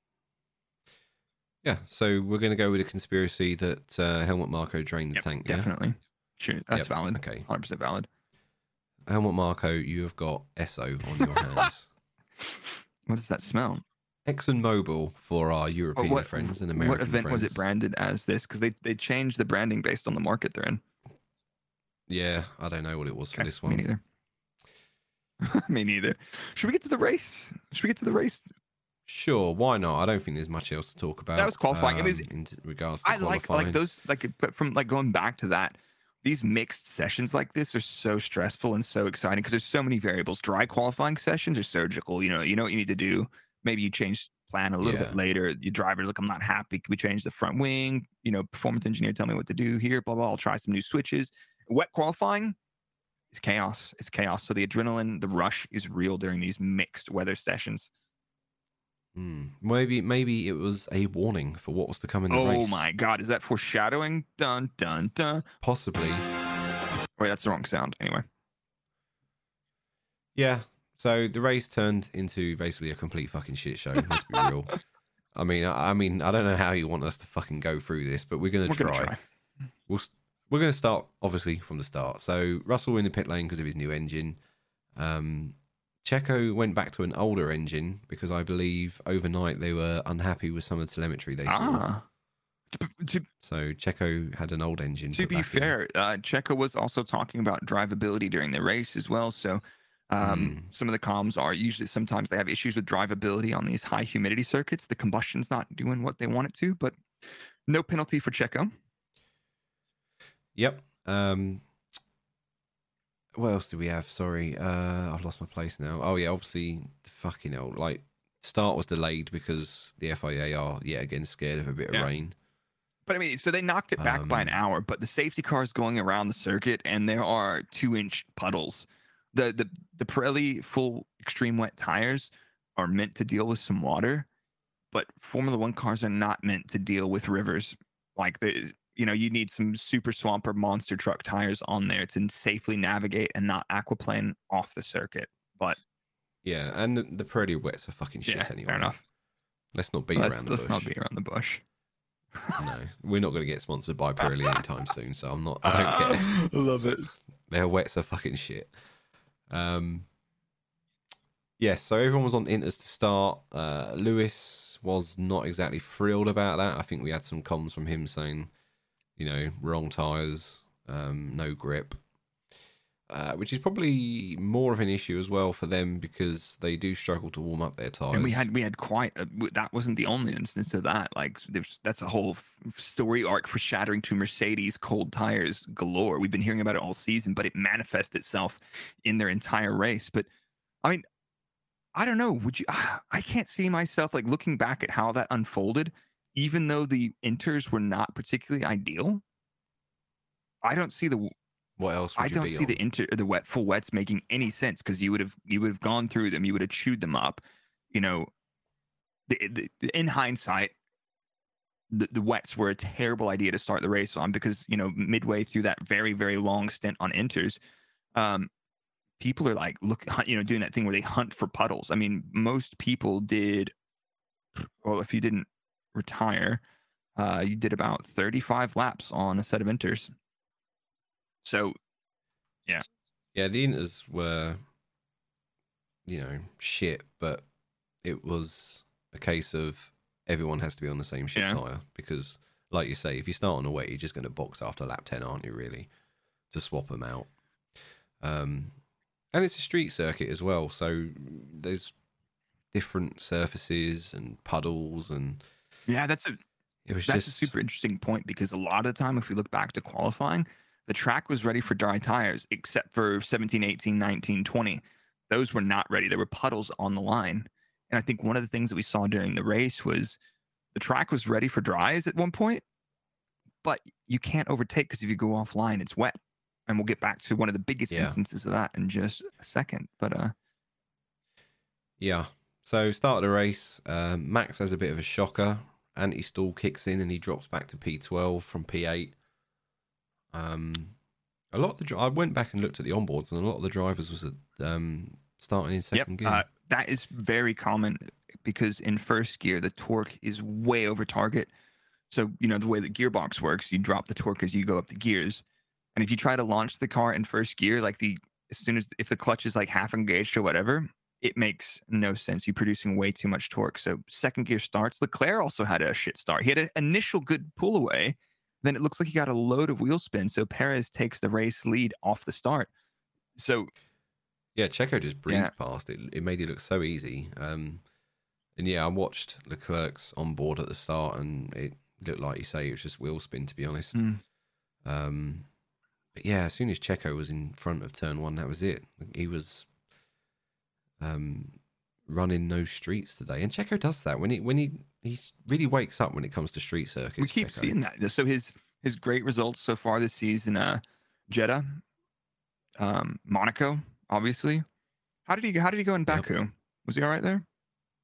Yeah, so we're going to go with a conspiracy that uh, Helmut Marko drained the Yep, tank. Yeah? definitely. Sure, that's Yep, valid. okay. one hundred percent valid. Helmut Marko, you have got Esso on your hands. What does that smell? ExxonMobil for our Or European what, friends and American what event friends. was it branded as this? Because they, they changed the branding based on the market they're in. Yeah, I don't know what it was for Okay, this one. Me neither. Me neither. Should we get to the race? Should we get to the race? Sure, why not? I don't think there's much else to talk about. That was qualifying. It was- um, in regards to I like qualifying. like those like but from like going back to that. These mixed sessions like this are so stressful and so exciting because there's so many variables. Dry qualifying sessions are surgical. You know, you know what you need to do. Maybe you change plan a little Yeah. bit later. Your driver's like, I'm not happy. Can we change the front wing? You know, performance engineer tell me what to do here. Blah blah. I'll try some new switches. Wet qualifying is chaos. It's chaos. So the adrenaline, the rush is real during these mixed weather sessions. Hmm. Maybe maybe it was a warning for what was to come in the Oh race. my god, is that foreshadowing? Dun dun dun. Possibly. Wait, that's the wrong sound. Anyway. Yeah. So the race turned into basically a complete fucking shit show. Let's be real. I mean, I, I mean, I don't know how you want us to fucking go through this, but we're gonna We're try. gonna try. We'll s- we're gonna start obviously from the start. So Russell in the pit lane because of his new engine. Um, Checo went back to an older engine because I believe overnight they were unhappy with some of the telemetry they saw. Ah. To, to, So Checo had an old engine. to put be back in. fair, uh, Checo was also talking about drivability during the race as well. So um, some of the comms are usually sometimes they have issues with drivability on these high humidity circuits. The combustion's not doing what they want it to, but no penalty for Checo. Yep. Um, what else do we have? Sorry, uh, I've lost my place now. Oh yeah, obviously, fucking hell. Like, start was delayed because the F I A are yet again scared of a bit of Yeah. rain. But I mean, so they knocked it back by an Um, hour, but the safety car is going around the circuit and there are two inch puddles. The the the Pirelli full extreme wet tires are meant to deal with some water, but Formula One cars are not meant to deal with rivers. Like the you know, you need some super swamp or monster truck tires on there to safely navigate and not aquaplane off the circuit. But Yeah, and the, the Pirelli wets are fucking shit yeah, anyway. fair enough. Let's not beat Let's, around the let's bush. not beat around the bush. No, we're not going to get sponsored by Pirelli anytime soon, so I'm not. I don't care. Love it. Their wets are fucking shit. Um, yes, so everyone was on inters to start. Uh, Lewis was not exactly thrilled about that. I think we had some comms from him saying, you know, wrong tyres, um, no grip, uh, which is probably more of an issue as well for them because they do struggle to warm up their tyres. And we had we had quite a, that wasn't the only instance of that. Like there's that's a whole f- story arc for shattering to Mercedes cold tires galore. We've been hearing about it all season, but it manifests itself in their entire race. But I mean, I don't know. Would you? I can't see myself like looking back at how that unfolded, even though the inters were not particularly ideal. I don't see the What else would I you don't be see on? the inter the wet full wets making any sense because you would have you would have gone through them, you would have chewed them up. You know, the, the, in hindsight, the, the wets were a terrible idea to start the race on because you know midway through that very very long stint on inters, um, people are like look you know doing that thing where they hunt for puddles. I mean, most people did. Well, if you didn't retire, uh, you did about thirty-five laps on a set of inters. So. Yeah, the inters were, you know, shit, but it was a case of everyone has to be on the same shit Yeah. tyre because, like you say, if you start on a wet, you're just going to box after lap ten, aren't you, really, to swap them out. Um, and it's a street circuit as well, so there's different surfaces and puddles, and Yeah, that's a it was that's just a super interesting point because a lot of the time, if we look back to qualifying, the track was ready for dry tires except for seventeen, eighteen, nineteen, twenty. Those were not ready. There were puddles on the line. And I think one of the things that we saw during the race was the track was ready for dries at one point, but you can't overtake because if you go offline, it's wet. And we'll get back to one of the biggest Yeah. instances of that in just a second. But uh, Yeah. So start of the race, um, Max has a bit of a shocker. Anti-stall kicks in and he drops back to P twelve from P eight. Um, a lot of the I went back and looked at the onboards, and a lot of the drivers was at, um, starting in second yep. gear. Uh, that is very common because in first gear the torque is way over target. So you know the way the gearbox works, you drop the torque as you go up the gears, and if you try to launch the car in first gear, like the as soon as if the clutch is like half engaged or whatever, it makes no sense. You're producing way too much torque. So second gear starts. Leclerc also had a shit start. He had an initial good pull away. Then it looks like he got a load of wheel spin. So Perez takes the race lead off the start. So yeah, Checo just breezed yeah. past it. It made it look so easy. Um, and yeah, I watched Leclerc's on board at the start, and it looked like you say it was just wheel spin, to be honest. Mm. Um, but yeah, as soon as Checo was in front of turn one, that was it. He was um, running no streets today, and Checo does that when he when he he really wakes up when it comes to street circuits. We keep Checo. seeing that. So his his great results so far this season, uh, Jeddah, um, Monaco, obviously. How did he how did he go in Baku? Yep. Was he all right there?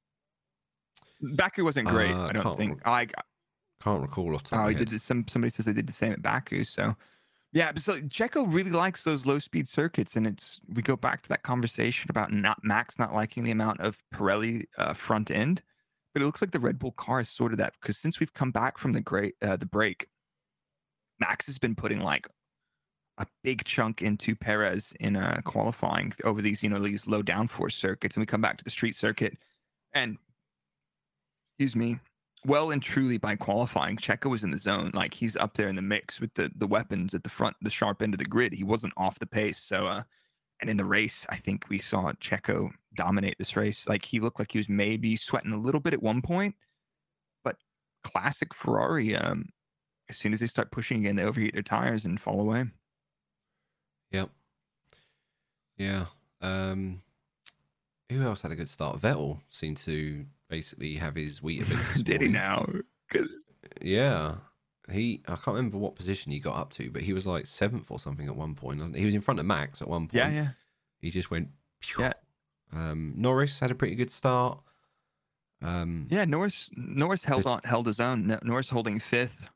Baku wasn't great, uh, I don't think. Re- I can't recall off the top Oh, of he my did head. this, some somebody says they did the same at Baku. So yeah, but so Checo really likes those low speed circuits, and it's we go back to that conversation about not Max not liking the amount of Pirelli uh, front end, but it looks like the Red Bull car is sort of that because since we've come back from the great uh, the break, Max has been putting like a big chunk into Perez in uh, qualifying over these you know these low downforce circuits, and we come back to the street circuit, and excuse me. Well and truly by qualifying, Checo was in the zone. Like he's up there in the mix with the the weapons at the front, the sharp end of the grid. He wasn't off the pace. So, uh, and in the race, I think we saw Checo dominate this race. Like he looked like he was maybe sweating a little bit at one point, but classic Ferrari. Um, as soon as they start pushing again, they overheat their tires and fall away. Yep. Yeah. Um, who else had a good start? Vettel seemed to basically have his Weetabix. Did he now? Yeah. He, I can't remember what position he got up to, but he was like seventh or something at one point. He was in front of Max at one point. Yeah, yeah. He just went. Phew. Yeah. Um, Norris had a pretty good start. Um, yeah, Norris Norris held on, held his own. Norris holding fifth.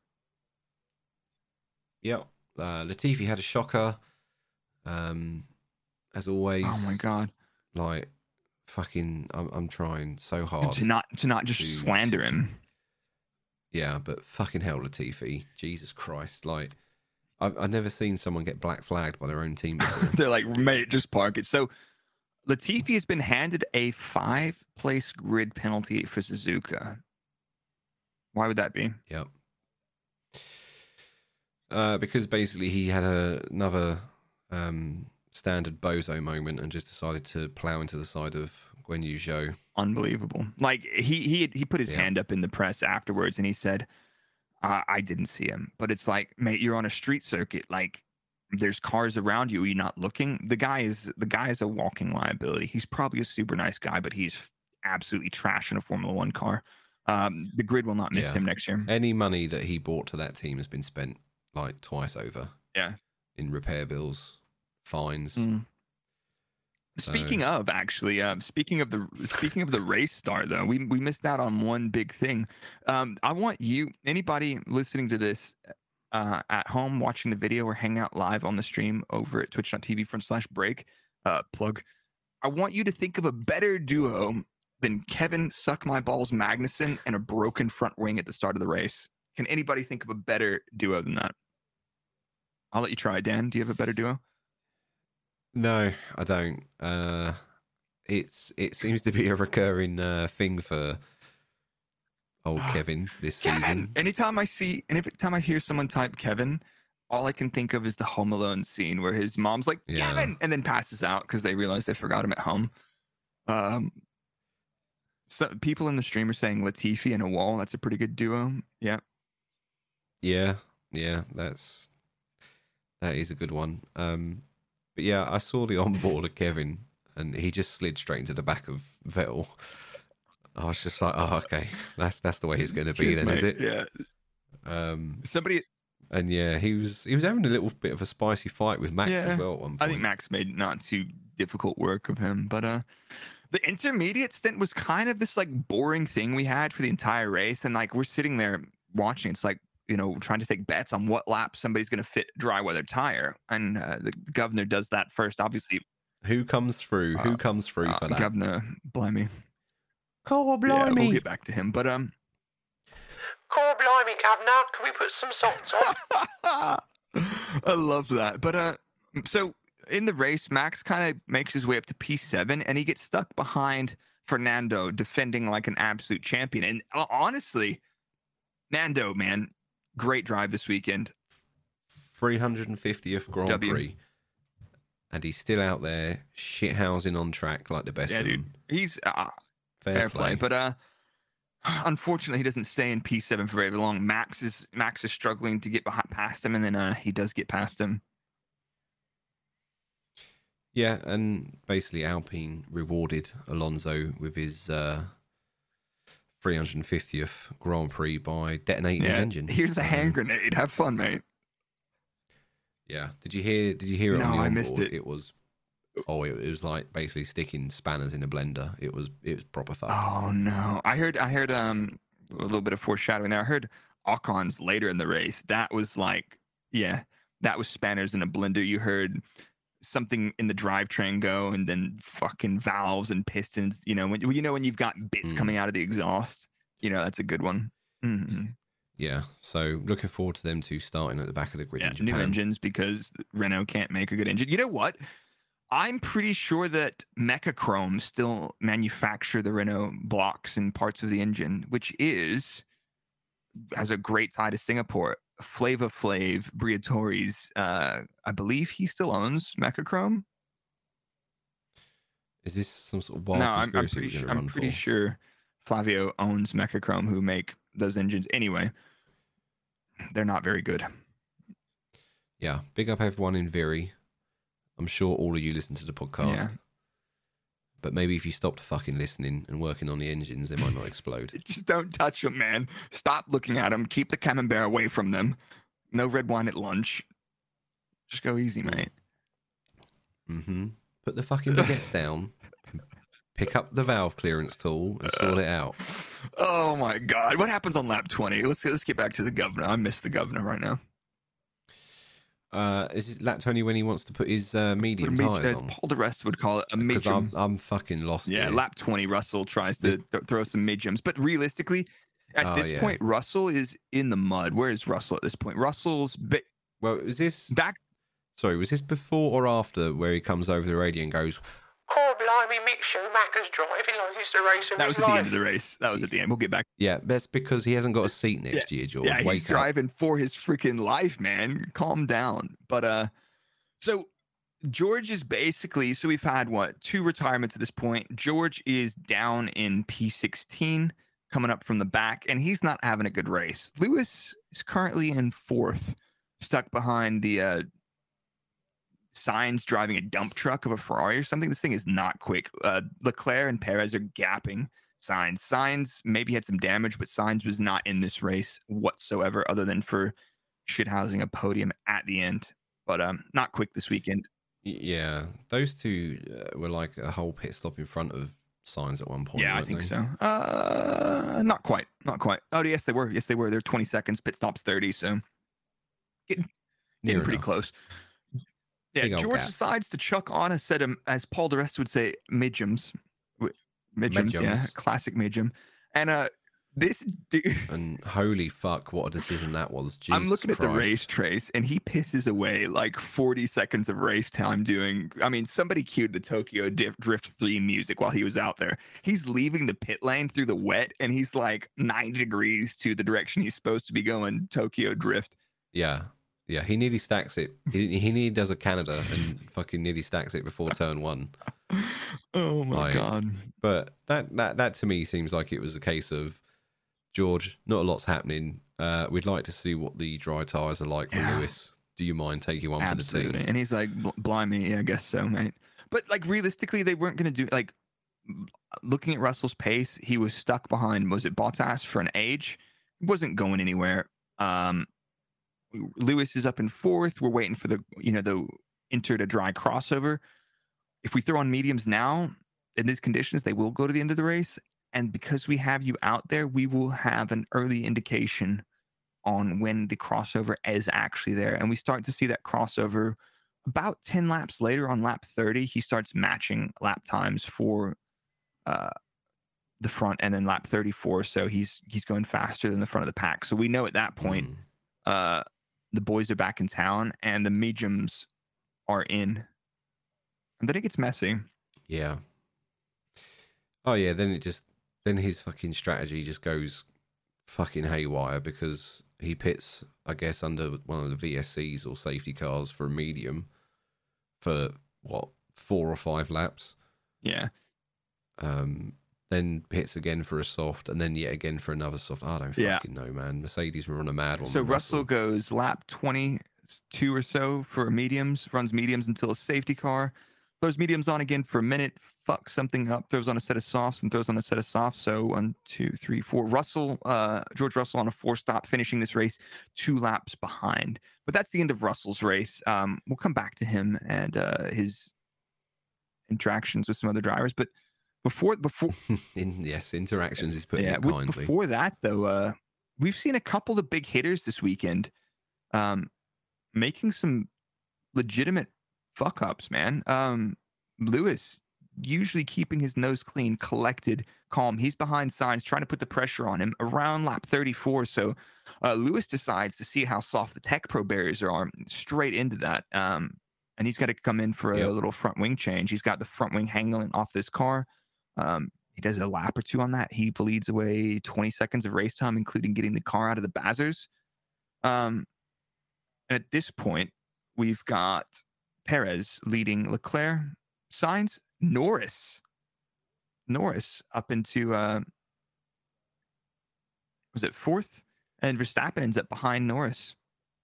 Yep. Uh, Latifi had a shocker. Um, as always. Oh my god. Like. Fucking, I'm, I'm trying so hard to not to not just to, slander to, him. Yeah, but fucking hell, Latifi, Jesus Christ! Like, I've I've never seen someone get black flagged by their own team before. They're like, mate, just park it. So, Latifi has been handed a five-place grid penalty for Suzuka. Why would that be? Yep. Uh, because basically he had a, another. Um, standard bozo moment and just decided to plow into the side of Guan Yu Zhou. Unbelievable. Like he he he put his yeah. hand up in the press afterwards and he said, I, I didn't see him. But it's like, mate, you're on a street circuit. Like there's cars around you. Are you not looking? The guy is the guy is a walking liability. He's probably a super nice guy, but he's absolutely trash in a Formula One car. Um, the grid will not miss yeah. him next year. Any money that he brought to that team has been spent like twice over. Yeah. In repair bills. Fines. Mm. So. Speaking of, actually, uh, speaking of the speaking of the race start, though, we we missed out on one big thing. Um, I want you, anybody listening to this uh, at home, watching the video, or hang out live on the stream over at twitch.tv front slash break uh, plug. I want you to think of a better duo than Kevin Suck My Balls Magnussen and a broken front wing at the start of the race. Can anybody think of a better duo than that? I'll let you try, Dan. Do you have a better duo? No, I don't. Uh, it's it seems to be a recurring uh, thing for old Kevin this Kevin. season. Anytime I see, and every time I hear someone type Kevin, all I can think of is the Home Alone scene where his mom's like, yeah. Kevin, and then passes out because they realize they forgot him at home. Um, so people in the stream are saying Latifi and a wall. That's a pretty good duo. Yeah. Yeah, yeah, that's that is a good one. Um. But yeah, I saw the onboard of Kevin, and he just slid straight into the back of Vettel. I was just like, "Oh, okay, that's that's the way he's going to be, Cheers, then, mate. is it?" Yeah. Um, Somebody. And yeah, he was he was having a little bit of a spicy fight with Max yeah, as well. At one point. I think Max made not too difficult work of him. But uh, the intermediate stint was kind of this like boring thing we had for the entire race. And like we're sitting there watching. It's like, you know, trying to take bets on what lap somebody's going to fit dry weather tire. And uh, the governor does that first, obviously. Who comes through? Uh, Who comes through uh, for that? Governor, blimey. Cool, Yeah, blimey. we'll get back to him. But um, Cool, blimey, Governor. Can we put some socks on? I love that. But uh, so in the race, Max kind of makes his way up to P seven, and he gets stuck behind Fernando, defending like an absolute champion. And uh, honestly, Nando, man, great drive this weekend. three hundred fiftieth Grand W. Prix. And he's still out there shithousing on track like the best Yeah, of dude. them. He's uh, Fair, fair play. play. But uh, unfortunately, he doesn't stay in P seven for very long. Max is Max is struggling to get behind, past him, and then uh, he does get past him. Yeah, and basically Alpine rewarded Alonso with his uh, three hundred fiftieth Grand Prix by detonating his Yeah, engine. here's a hand grenade. Have fun, mate. Yeah. Did you hear? Did you hear it No, on the I onboard? missed it. It was. Oh, it, it was like basically sticking spanners in a blender. It was. It was proper fucked. Oh no! I heard. I heard. Um, a little bit of foreshadowing there. I heard Ocon's later in the race. That was like, yeah, that was spanners in a blender. You heard something in the drivetrain go, and then fucking valves and pistons. You know when you know when you've got bits Mm. coming out of the exhaust. You know that's a good one. Mm-hmm. Yeah. So looking forward to them two starting at the back of the grid Yeah, in Japan. new engines because Renault can't make a good engine. You know what? I'm pretty sure that Mechachrome still manufacture the Renault blocks and parts of the engine, which is has a great tie to Singapore. Flava Flav Briatore's, uh, I believe he still owns Mechachrome. Is this some sort of wild No, I'm, I'm conspiracy pretty we're sure. gonna I'm run pretty for? sure Flavio owns Mechachrome, who make those engines. Anyway, they're not very good. Yeah. Big up everyone in Viri. I'm sure all of you listen to the podcast. Yeah. But maybe if you stopped fucking listening and working on the engines, they might not explode. Just don't touch them, man. Stop looking at them. Keep the camembert away from them. No red wine at lunch. Just go easy, mate. Mm-hmm. Put the fucking baguettes down. Pick up the valve clearance tool and sort it out. Oh my God! What happens on lap twenty? Let's let's get back to the governor. I miss the governor right now. Uh, is it lap twenty when he wants to put his uh, medium Med- tyres as on? Paul DeRest would call it, a Because medium. I'm, I'm fucking lost Yeah, here. lap twenty, Russell tries to This- th- throw some mediums, but realistically, at Oh, this yeah. point, Russell is in the mud. Where is Russell at this point? Russell's ba- Well, was this... back. Sorry, was this before or after where he comes over the radio and goes, Cool, blimey, Mick Schumacher's driving like it's the race of That was his at the life. end of the race. That was at the end. We'll get back. yeah, that's because he hasn't got a seat next year, George. Yeah, Wake he's up. driving for his freaking life, man. Calm down. But uh, so George is basically so we've had what two retirements at this point. George is down in P sixteen, coming up from the back, and he's not having a good race. Lewis is currently in fourth, stuck behind the uh, Sainz driving a dump truck of a Ferrari or something. This thing is not quick. Uh, Leclerc and Perez are gapping Sainz. Sainz maybe had some damage, but Sainz was not in this race whatsoever, other than for shithousing a podium at the end. But um, not quick this weekend. Y- Yeah, those two uh, were like a whole pit stop in front of Sainz at one point. Yeah, I weren't think they? so. Uh, not quite. Not quite. Oh, yes, they were. Yes, they were. They're twenty seconds. Pit stop's thirty. So getting, Near getting pretty enough. close. Yeah, Big old George gap. decides to chuck on a set of, as Paul DeRest would say, midgems. Wi- Midgems, yeah, Midgems. classic midgem. And uh, this dude, And holy fuck, what a decision that was. Jesus I'm looking at the Christ. race trace, and he pisses away like forty seconds of race time doing. I mean, somebody cued the Tokyo Dif- Drift three music while he was out there. He's leaving the pit lane through the wet, and he's like ninety degrees to the direction he's supposed to be going, Tokyo Drift. Yeah. Yeah, he nearly stacks it. He, he nearly does a Canada and fucking nearly stacks it before turn one. Oh my Like, God. But that, that that to me seems like it was a case of George, not a lot's happening. Uh, we'd like to see what the dry tyres are like for Yeah. Lewis. Do you mind taking one for the Absolutely. team? And he's like, "Bl- blimey, yeah, I guess so, mate. But like realistically, they weren't going to do like looking at Russell's pace. He was stuck behind, was it Bottas for an age? He wasn't going anywhere. Um, Lewis is up in fourth. We're waiting for the, you know, the enter to dry crossover. if we throw on mediums now in these conditions, they will go to the end of the race. And because we have you out there, we will have an early indication on when the crossover is actually there. And we start to see that crossover about ten laps later. On lap thirty, he starts matching lap times for uh, the front, and then lap thirty-four. So he's he's going faster than the front of the pack. So we know at that point, mm. uh, the boys are back in town and the mediums are in. And then it gets messy. Yeah. Oh yeah, then it just then his fucking strategy just goes fucking haywire because he pits, I guess, under one of the V S Cs or safety cars for a medium for what, four or five laps. Yeah. Um then pits again for a soft, and then yet again for another soft. I don't yeah. fucking know, man. Mercedes were on a mad one. So Russell, Russell goes lap twenty-two or so for mediums, runs mediums until a safety car. Throws mediums on again for a minute, fucks something up, throws on a set of softs and throws on a set of softs. So one, two, three, four. Russell, uh, George Russell on a four stop, finishing this race two laps behind. But that's the end of Russell's race. Um, we'll come back to him and uh, his interactions with some other drivers. But before, before, In, yes, interactions is putting yeah, it kindly. Before that, though, uh, we've seen a couple of big hitters this weekend, um, making some legitimate fuck ups, man. Um, Lewis usually keeping his nose clean, collected, calm. He's behind Sainz, trying to put the pressure on him around lap thirty-four. So uh, Lewis decides to see how soft the Tech Pro barriers are, straight into that. Um, and he's got to come in for a yep. little front wing change. He's got the front wing hanging off this car. Um, he does a lap or two on that. He bleeds away twenty seconds of race time, including getting the car out of the Bazzers. Um, and at this point, we've got Perez leading Leclerc, Sainz, Norris, Norris up into uh, was it fourth, and Verstappen ends up behind Norris.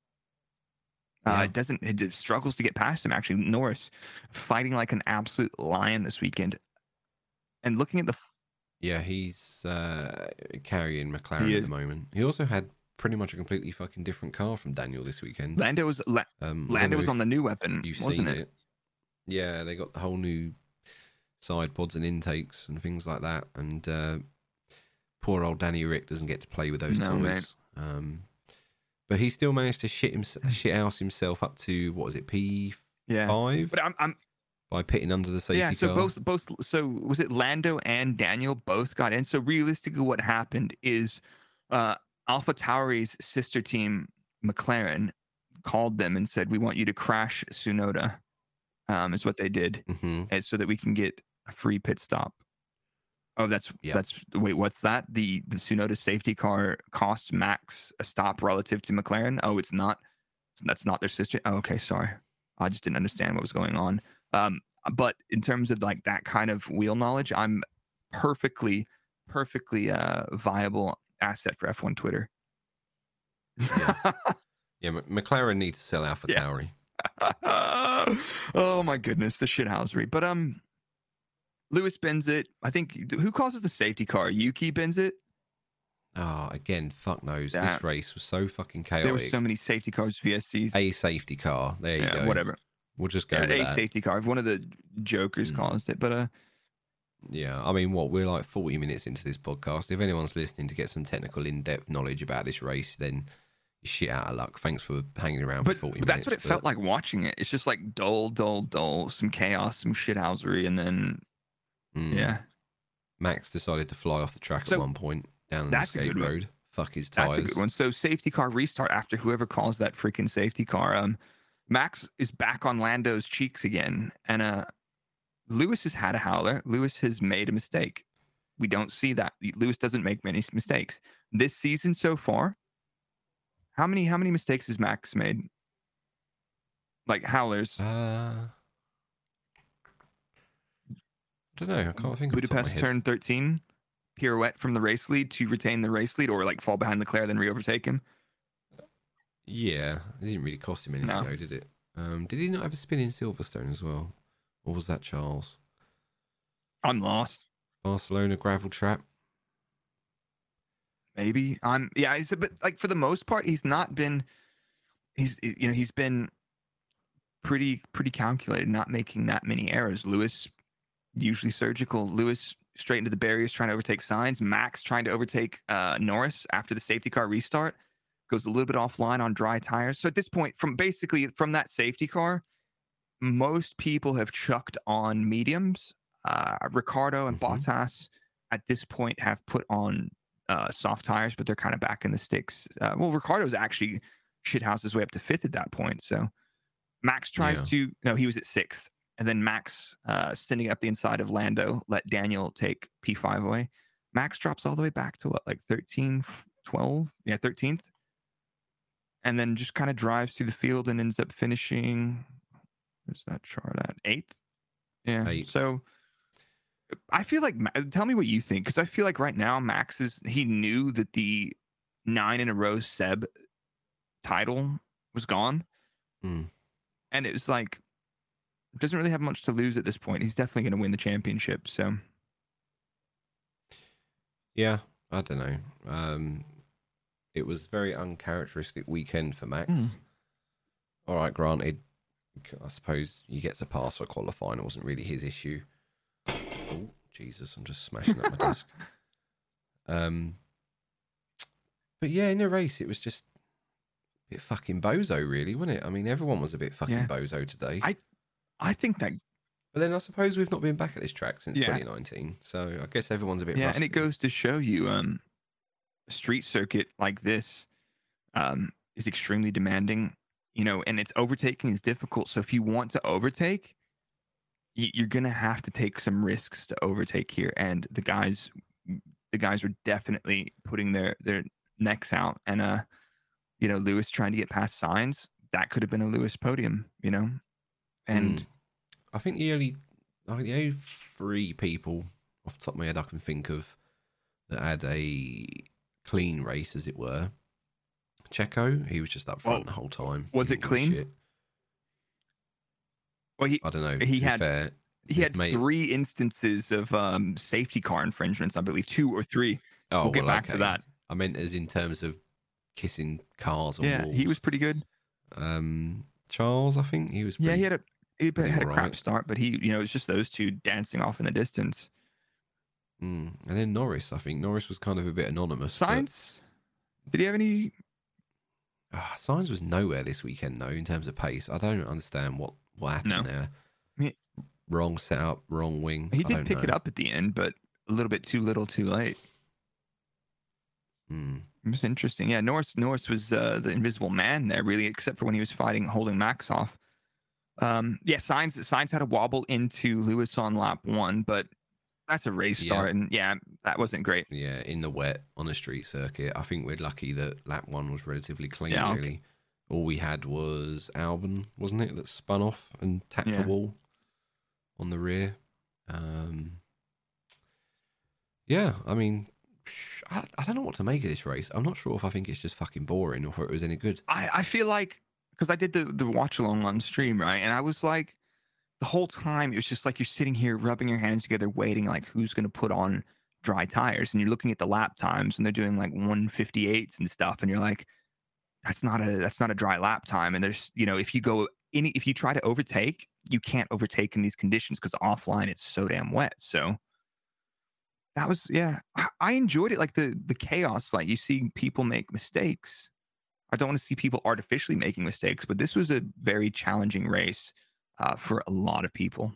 Uh, yeah. It doesn't. It struggles to get past him. Actually, Norris fighting like an absolute lion this weekend, and looking at the. F- yeah, he's uh, carrying McLaren at the moment. He also had pretty much a completely fucking different car from Daniel this weekend. Lando was La- um, Lando was on the new weapon, you've wasn't seen it? it? Yeah, they got the whole new side pods and intakes and things like that. And uh, poor old Danny Rick doesn't get to play with those no, toys. Um, but he still managed to shit him, shit house himself up to what was it, P yeah. five? But I'm, I'm by pitting under the safety yeah. So car. both both so was it Lando and Daniel both got in. So realistically, what happened is. Uh, AlphaTauri's sister team, McLaren, called them and said, "We want you to crash Tsunoda," um, is what they did, mm-hmm. and so that we can get a free pit stop. Oh, that's yep. that's wait, what's that? The the Tsunoda safety car costs Max a stop relative to McLaren. Oh, it's not. That's not their sister. Oh, okay, sorry, I just didn't understand what was going on. Um, but in terms of like that kind of wheel knowledge, I'm perfectly, perfectly uh, viable asset for F one Twitter. yeah, yeah McLaren need to sell AlphaTauri. Yeah. Oh my goodness, the shithousery. But um, Lewis bends it. I think who causes the safety car? Yuki bends it. Oh, again, fuck knows. That, this race was so fucking chaotic. There were so many safety cars, V S Cs. A safety car. There you yeah, go. Whatever. We'll just go yeah, with a that. safety car. If one of the jokers mm. caused it, but uh. Yeah, I mean, what, we're like forty minutes into this podcast. If anyone's listening to get some technical, in-depth knowledge about this race, then you're shit out of luck. Thanks for hanging around but, for forty but minutes. That's what it but... felt like watching it. It's just like dull, dull, dull, some chaos, some shithousery, and then, mm. yeah. Max decided to fly off the track so, at one point down an escape road. Fuck his tires. That's a good one. So safety car restart after whoever calls that freaking safety car. Um, Max is back on Lando's cheeks again, and uh. Lewis has had a howler. Lewis has made a mistake. We don't see that. Lewis doesn't make many mistakes. This season so far, how many how many mistakes has Max made? Like howlers? Uh, I don't know. I can't think of it. Budapest turn thirteen, pirouette from the race lead to retain the race lead, or like fall behind Leclerc, then re-overtake him. Yeah, it didn't really cost him anything, no. though, did it? Um, did he not have a spin in Silverstone as well? Or was that Charles? I'm lost. Barcelona gravel trap. Maybe I'm. Yeah, he's a bit like for the most part, he's not been. He's you know he's been pretty pretty calculated, not making that many errors. Lewis, usually surgical. Lewis straight into the barriers, trying to overtake Sainz. Max trying to overtake uh, Norris after the safety car restart. Goes a little bit offline on dry tires. So at this point, from basically from that safety car, most people have chucked on mediums. Uh, Ricardo and Mhm. Bottas at this point have put on uh, soft tires, but they're kind of back in the sticks. Uh, well, Ricardo's actually shithoused his way up to fifth at that point. So Max tries Yeah. to, no, he was at sixth. And then Max, uh, sending up the inside of Lando, let Daniel take P five away. Max drops all the way back to what, like thirteen, twelve? Yeah, thirteenth. And then just kind of drives through the field and ends up finishing, where's that chart at? Eighth? Yeah. Eighth. So I feel like, Ma- tell me what you think, because I feel like right now Max is, he knew that the nine in a row Seb title was gone. Mm. And it was like, doesn't really have much to lose at this point. He's definitely going to win the championship. So Yeah, I don't know. Um, it was very uncharacteristic weekend for Max. Mm. All right, granted, I suppose he gets a pass for qualifying. It wasn't really his issue. Oh, Jesus, I'm just smashing up my desk. Um, but yeah, in the race, it was just a bit fucking bozo, really, wasn't it? I mean, everyone was a bit fucking Yeah. bozo today. I I think that, But then I suppose we've not been back at this track since Yeah. twenty nineteen, so I guess everyone's a bit yeah, rusty. and it goes to show you, um, a street circuit like this um, is extremely demanding, you know, and it's overtaking is difficult. So if you want to overtake, y- you're gonna have to take some risks to overtake here. And the guys, the guys were definitely putting their their necks out. And uh, you know, Lewis trying to get past Sainz, that could have been a Lewis podium, you know, and. Mm. I think the only, I think the only three people off the top of my head I can think of that had a clean race, as it were. Checo, he was just up front Well, the whole time. was He it didn't give a clean? shit. Well, he I don't know. he to be had- fair, he his had mate- three instances of um, safety car infringements, I believe, two or three. Oh, we'll get well, back to okay. that. I meant as in terms of kissing cars or Yeah, walls. he was pretty good. Um, Charles, I think he was. Pretty, Yeah, he had a he pretty had a crap alright. start, but he, you know, it's just those two dancing off in the distance. Mm. And then Norris, I think Norris was kind of a bit anonymous. but- Sainz, did he have any? Ah, Sainz was nowhere this weekend, though, in terms of pace. I don't understand what, what happened No. there. I mean, Wrong setup, wrong wing. he I did don't pick it know. up at the end, but a little bit too little, too late. Mm. It was interesting. Yeah, Norris Norris was uh, the invisible man there, really, except for when he was fighting, holding Max off. Um, yeah, Sainz Sainz had a wobble into Lewis on lap one, but that's a race Yeah. start, and yeah, that wasn't great. Yeah, in the wet on a street circuit. I think we're lucky that lap one was relatively clean, Yeah, okay. really. All we had was Albon, wasn't it, that spun off and tapped Yeah. the wall on the rear. Um, yeah, I mean, I, I don't know what to make of this race. I'm not sure if I think it's just fucking boring or if it was any good. I, I feel like, because I did the, the watch along on stream, right? And I was like, the whole time, it was just like you're sitting here rubbing your hands together, waiting, like, who's going to put on dry tires? And you're looking at the lap times, and they're doing like one fifty-eights and stuff. And you're like, that's not a that's not a dry lap time. And there's, you know, if you go any, if you try to overtake, you can't overtake in these conditions because offline it's so damn wet. So that was, yeah, I- I enjoyed it. Like the the chaos, like you see people make mistakes. I don't want to see people artificially making mistakes, but this was a very challenging race uh, for a lot of people.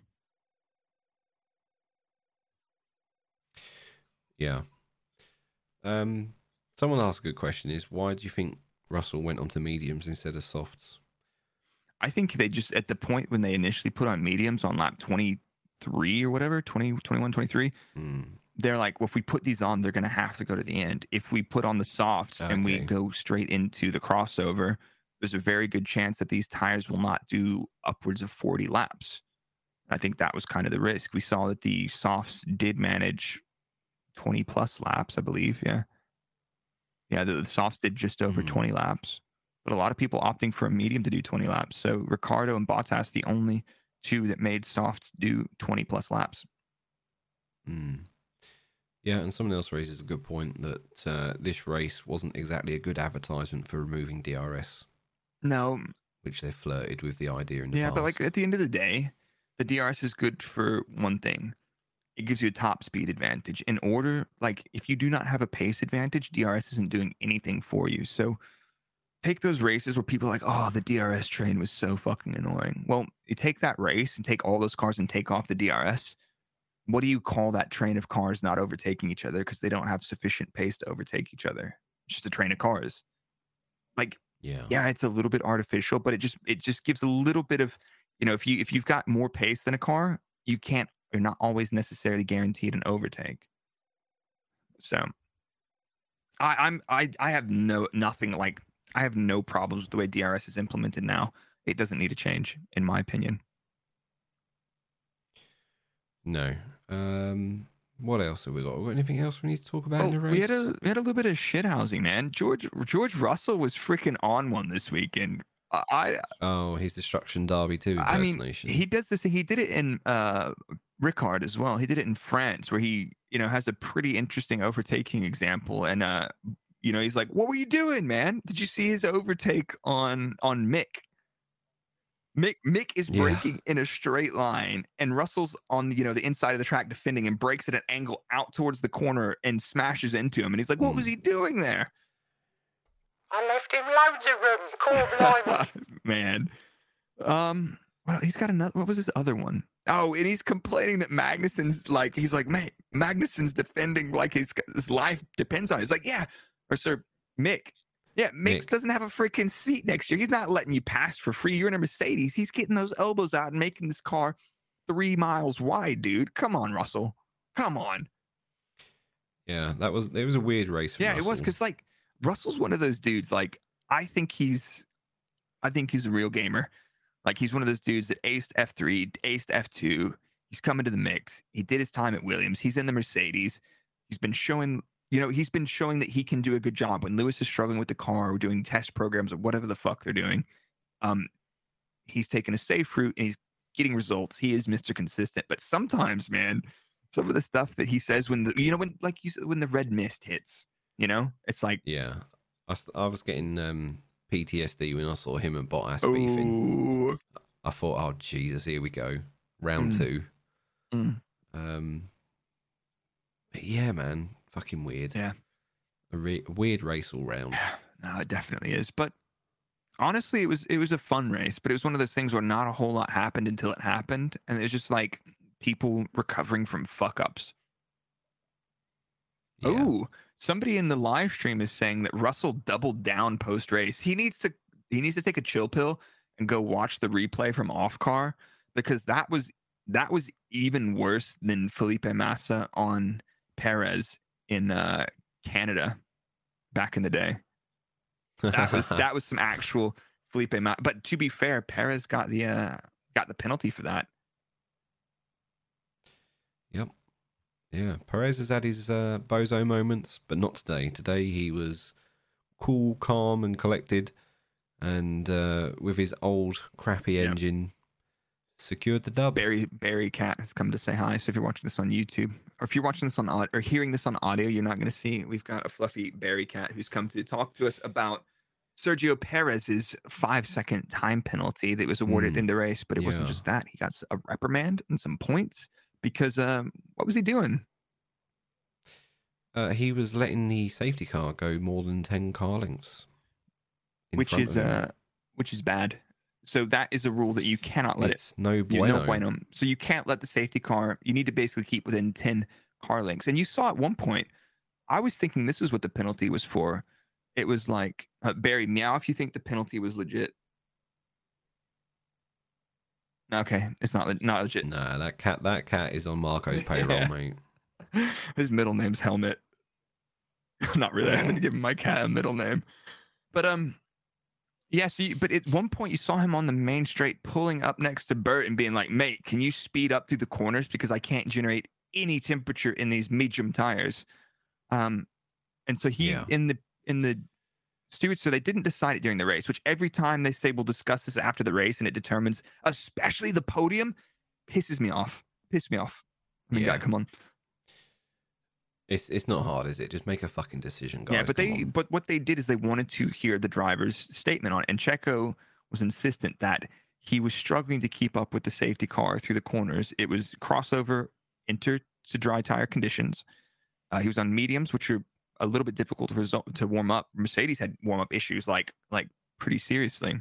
Yeah. Um, someone asked a good question: is why do you think Russell went onto mediums instead of softs? I think they just, at the point when they initially put on mediums on lap twenty-three or whatever, twenty, twenty-one, twenty-three, Mm. they're like, well, if we put these on, they're going to have to go to the end. If we put on the softs and we Okay. go straight into the crossover, there's a very good chance that these tires will not do upwards of forty laps. I think that was kind of the risk. We saw that the softs did manage twenty plus laps, I believe. Yeah. Yeah, the, the softs did just over Mhm. twenty laps. But a lot of people opting for a medium to do twenty laps. So Ricardo and Bottas, the only two that made softs do twenty plus laps. Mm. Yeah, and someone else raises a good point that uh, this race wasn't exactly a good advertisement for removing D R S. No, which they flirted with the idea in the yeah, past. but like at the end of the day, the D R S is good for one thing. It gives you a top speed advantage. In order, like if you do not have a pace advantage, D R S isn't doing anything for you. So take those races where people are like, oh, the D R S train was so fucking annoying. Well, you take that race and take all those cars and take off the D R S. What do you call that train of cars not overtaking each other because they don't have sufficient pace to overtake each other? It's just a train of cars. Like, yeah, yeah, it's a little bit artificial, but it just it just gives a little bit of, you know, if you if you've got more pace than a car, you can't. You're not always necessarily guaranteed an overtake. So, I, I'm I I have no nothing like I have no problems with the way D R S is implemented now. It doesn't need to change, in my opinion. No. Um, what else have we got? We got anything else we need to talk about Oh, in the race? we had a we had a little bit of shithousing, man. George George Russell was freaking on one this weekend. I, I oh, his Destruction Derby two I mean, impersonation. he does this. He did it in uh, Ricard as well. He did it in France, where he, you know, has a pretty interesting overtaking example. And uh, you know, he's like, "What were you doing, man? Did you see his overtake on on Mick? Mick Mick is Yeah. braking in a straight line, and Russell's on the, you know, the inside of the track defending, and brakes at an angle out towards the corner and smashes into him. And he's like, "What was he doing there?" I left him loads of room. Cool, blimey. Man. Um, well, he's got another. What was his other one? Oh, and he's complaining that Magnussen's like, he's like, man, Magnussen's defending like his his life depends on it. He's like, yeah, or sir, Mick. Yeah, Mick, Mick. doesn't have a freaking seat next year. He's not letting you pass for free. You're in a Mercedes. He's getting those elbows out and making this car three miles wide, dude. Come on, Russell. Come on. Yeah, that was it was a weird race. For Yeah, Russell. it was because like Russell's one of those dudes. Like I think he's, I think he's a real gamer. Like he's one of those dudes that aced F three, aced F two. He's coming to the mix. He did his time at Williams. He's in the Mercedes. He's been showing, you know, he's been showing that he can do a good job when Lewis is struggling with the car or doing test programs or whatever the fuck they're doing. Um, he's taking a safe route and he's getting results. He is Mister Consistent. But sometimes, man, some of the stuff that he says when the, you know, when like you said, when the red mist hits, you know, it's like, Yeah, I, st- I was getting um, P T S D when I saw him and Bottas beefing. ooh, I thought, oh Jesus, here we go, round Mm. two. Mm. Um, but yeah, man, fucking weird. Yeah. a re- weird race all round. No, it definitely is. But honestly, it was it was a fun race. But it was one of those things where not a whole lot happened until it happened, and it was just like people recovering from fuck ups. Yeah. Oh, somebody in the live stream is saying that Russell doubled down post race. He needs to he needs to take a chill pill and go watch the replay from off car, because that was that was even worse than Felipe Massa on Perez in uh, Canada back in the day. That was that was some actual Felipe Massa. But to be fair, Perez got the uh, got the penalty for that. Yep. Yeah, Perez has had his uh, bozo moments, but not today. Today he was cool, calm, and collected, and uh, with his old crappy Yep. engine, secured the dub. Barry Barry Cat has come to say hi. So if you're watching this on YouTube, or if you're watching this on aud- or hearing this on audio, you're not going to see. We've got a fluffy Barry Cat who's come to talk to us about Sergio Perez's five second time penalty that was awarded Mm, in the race. But it wasn't yeah. just that; he got a reprimand and some points because um, what was he doing? Uh, he was letting the safety car go more than ten car lengths, in Which front is of him. uh, which is bad. So that is a rule that you cannot let it. It's no You bueno. no bueno. So you can't let the safety car. You need to basically keep within ten car lengths. And you saw at one point, I was thinking this is what the penalty was for. It was like uh, Barry, meow if you think the penalty was legit. Okay, it's not le- not legit. Nah, that cat, that cat is on Marco's payroll, Yeah. mate. His middle name's Helmet. Not really. I haven't given my cat a middle name. But um, yeah. So, you, but at one point you saw him on the main straight, pulling up next to Bert and being like, "Mate, can you speed up through the corners because I can't generate any temperature in these medium tires." Um, and so he Yeah. in the in the stewards. So they didn't decide it during the race. Which every time they say we'll discuss this after the race, and it determines, especially the podium, pisses me off. Pisses me off. I mean, Yeah. God, come on. It's it's not hard, is it? Just make a fucking decision, guys. Yeah, but come they on. but what they did is they wanted to hear the driver's statement on it. And Checo was insistent that he was struggling to keep up with the safety car through the corners. It was crossover into to dry tire conditions. Uh, he was on mediums, which are a little bit difficult to result to warm up. Mercedes had warm up issues, like like pretty seriously.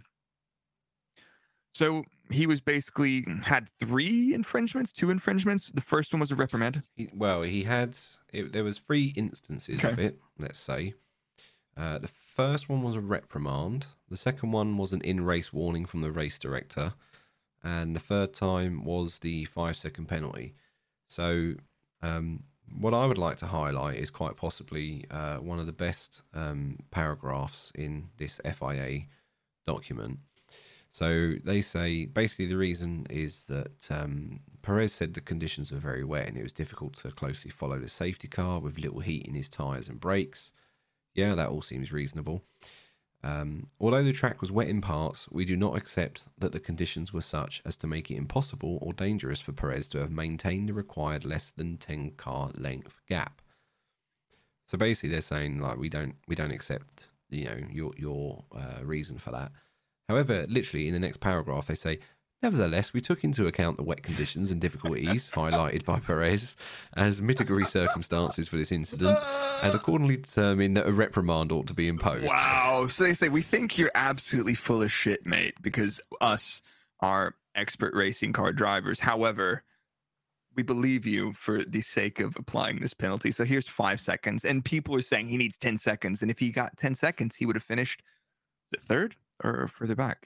So he was basically had three infringements, two infringements. The first one was a reprimand. He, well, he had it, there was three instances Okay. of it. Let's say uh, the first one was a reprimand. The second one was an in-race warning from the race director, and the third time was the five-second penalty. So, um, what I would like to highlight is quite possibly uh, one of the best um, paragraphs in this F I A document. So they say basically the reason is that um, Perez said the conditions were very wet and it was difficult to closely follow the safety car with little heat in his tyres and brakes. Yeah, that all seems reasonable. Um, although the track was wet in parts, we do not accept that the conditions were such as to make it impossible or dangerous for Perez to have maintained the required less than ten car length gap. So basically, they're saying like we don't we don't accept you know your your uh, reason for that. However, literally in the next paragraph, they say, nevertheless, we took into account the wet conditions and difficulties highlighted by Perez as mitigatory circumstances for this incident, and accordingly determined that a reprimand ought to be imposed. Wow. So they say, we think you're absolutely full of shit, mate, because us are expert racing car drivers. However, we believe you for the sake of applying this penalty. So here's five seconds. And people are saying he needs ten seconds. And if he got ten seconds, he would have finished the third or further back.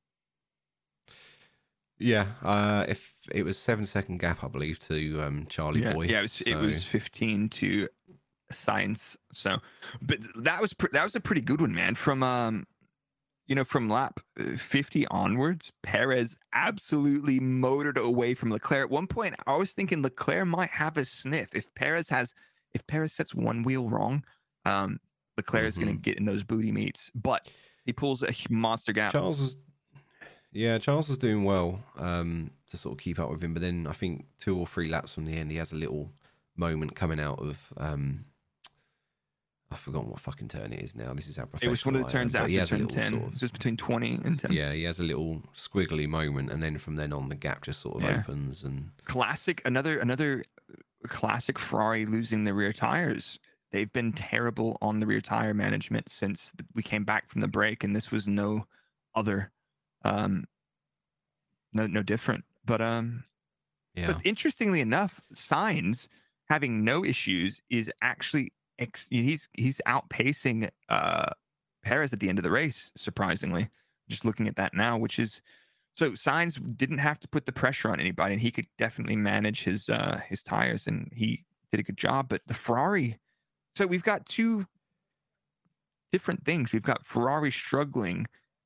Yeah, uh, if it was seven second gap, I believe, to um, Charlie yeah, Boy. Yeah, it was, so... it was fifteen to Science. So, but that was that was a pretty good one, man. From um, you know, from lap fifty onwards, Perez absolutely motored away from Leclerc. At one point, I was thinking Leclerc might have a sniff. If Perez has, if Perez sets one wheel wrong, um, Leclerc is mm-hmm. going to get in those booty meets. But he pulls a monster gap. Charles was, yeah, Charles was doing well um, to sort of keep up with him. But then I think two or three laps from the end, he has a little moment coming out of. Um, I've forgotten what fucking turn it is now. This is how professional. It was one of the turns am, after turn ten. Sort of, just between twenty and ten. Yeah, he has a little squiggly moment, and then from then on, the gap just sort of yeah. opens. And classic, another another classic Ferrari losing the rear tires. They've been terrible on the rear tire management since we came back from the break, and this was no other, um, no no different. But um, yeah. But interestingly enough, Sainz having no issues is actually ex- he's he's outpacing uh Perez at the end of the race. Surprisingly, just looking at that now, which is so Sainz didn't have to put the pressure on anybody, and he could definitely manage his uh his tires, and he did a good job. But the Ferrari. So we've got two different things. We've got Ferrari struggling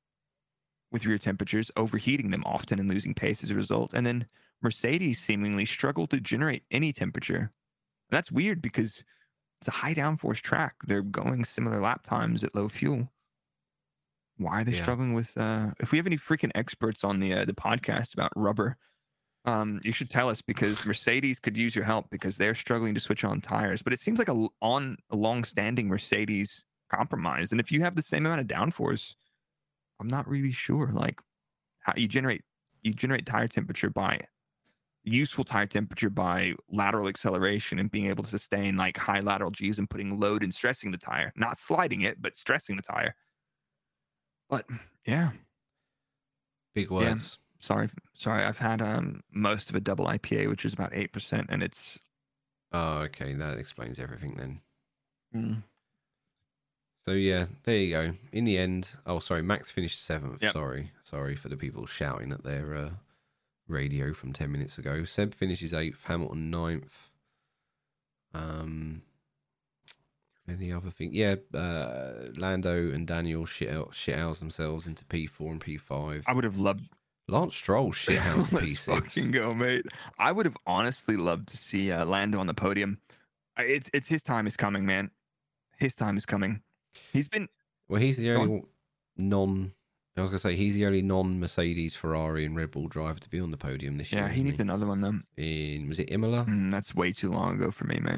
with rear temperatures, overheating them often and losing pace as a result. And then Mercedes seemingly struggle to generate any temperature. And that's weird because it's a high downforce track. They're going similar lap times at low fuel. Why are they yeah. struggling with... Uh, if we have any freaking experts on the uh, the podcast about rubber... Um, you should tell us, because Mercedes could use your help because they're struggling to switch on tires. But it seems like a on a long-standing Mercedes compromise. And if you have the same amount of downforce, I'm not really sure. Like, how you generate you generate tire temperature by useful tire temperature by lateral acceleration and being able to sustain like high lateral G's and putting load and stressing the tire, not sliding it, but stressing the tire. But yeah, big words. Yeah. Sorry, sorry. I've had um most of a double I P A, which is about eight percent, and it's. Oh, okay. That explains everything then. Mm. So yeah, there you go. In the end, oh sorry, Max finished seventh. Yep. Sorry, sorry for the people shouting at their uh, radio from ten minutes ago. Seb finishes eighth. Hamilton ninth. Um, any other thing? Yeah, uh, Lando and Daniel shit out, shit house themselves into P four and P five. I would have loved. Lance Stroll shithouse P six. Let's fucking go, mate. I would have honestly loved to see uh, Lando on the podium. It's it's his time is coming, man. His time is coming. He's been. Well, he's the only non. I was gonna say he's the only non-Mercedes, Ferrari, and Red Bull driver to be on the podium this year. Yeah, he needs he? another one though. In was it Imola? Mm, that's way too long ago for me, mate.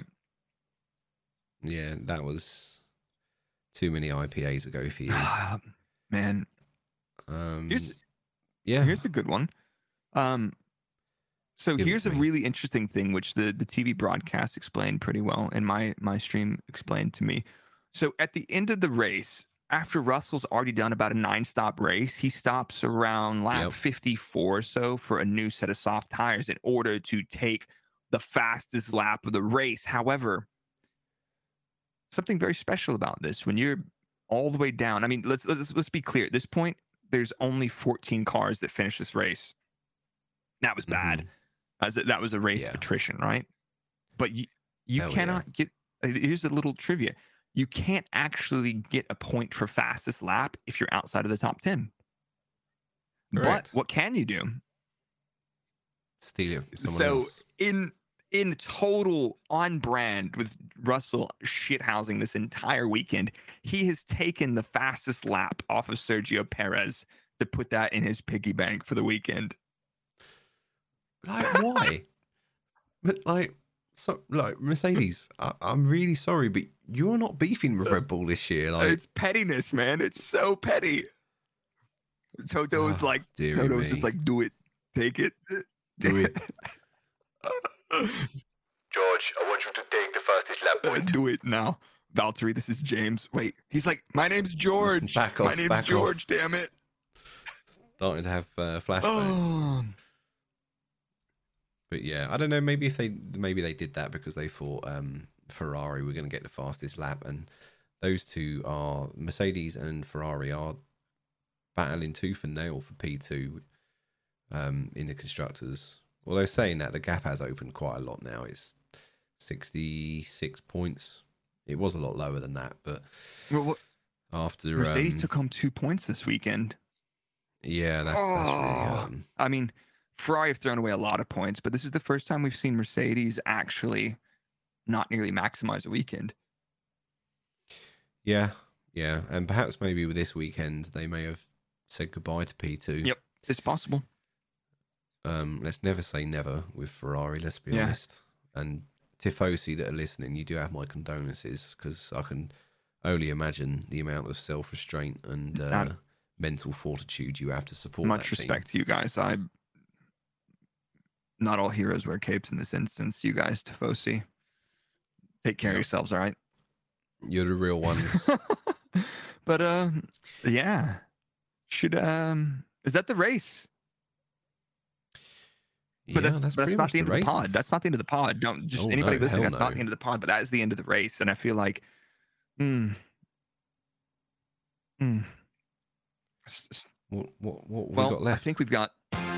Yeah, that was too many I P As ago for you, man. Um, Here's, yeah, here's a good one. Um, so Give it here's to a me. really interesting thing, which the, the T V broadcast explained pretty well, and my my stream explained to me. So at the end of the race, after Russell's already done about a nine-stop race, he stops around lap Yep. fifty-four or so for a new set of soft tires in order to take the fastest lap of the race. However, something very special about this, when you're all the way down, I mean, let's let's let's be clear. At this point, there's only fourteen cars that finish this race. That was bad. Mhm. As a, that was a race Yeah. of attrition, right? But you you Hell cannot yeah. get. uh, Here's a little trivia: you can't actually get a point for fastest lap if you're outside of the top ten. Correct. But what can you do? Steal it from someone So else. in in total on brand with Russell shithousing this entire weekend, he has taken the fastest lap off of Sergio Perez to put that in his piggy bank for the weekend. Like, why? But like, so like Mercedes, I, I'm really sorry, but you're not beefing with Red Bull this year. Like, It's pettiness, man. It's so petty. Toto was Oh, like, dearie Toto was me. just like, do it, take it, Do it. George, I want you to take the fastest lap Uh, point. do it now. Valtteri, this is James. Wait, he's like, my name's George. Back my off, name's back George. off. Damn it. starting to have uh, flashbacks. Oh. But yeah, I don't know. Maybe if they maybe they did that because they thought um, Ferrari were going to get the fastest lap, and those two are Mercedes and Ferrari are battling tooth and nail for P two um, in the constructors. Although saying that, the gap has opened quite a lot now. It's sixty-six points. It was a lot lower than that, but Well, what, after Mercedes um, took home two points this weekend. yeah, that's that's really Oh. um, I mean, Ferrari have thrown away a lot of points, but this is the first time we've seen Mercedes actually not nearly maximize a weekend. yeah, yeah, and perhaps maybe with this weekend they may have said goodbye to P two. Yep, it's possible. Um, let's never say never with Ferrari. Let's be Yeah. honest. And Tifosi that are listening, you do have my condolences because I can only imagine the amount of self-restraint and uh, Not- mental fortitude you have to support. Much that team. respect to you guys. I not all heroes wear capes in this instance. You guys, Tifosi, take care of Yep. yourselves. All right. You're the real ones. But uh, yeah, should um, is that the race? But yeah, that's, that's, that's pretty not much the end of the race. pod. That's not the end of the pod. Don't just Oh, anybody no, listening. hell That's not no. the end of the pod, but that is the end of the race. And I feel like, hmm, hmm. S- s- What what what have well, we got left? I think we've got.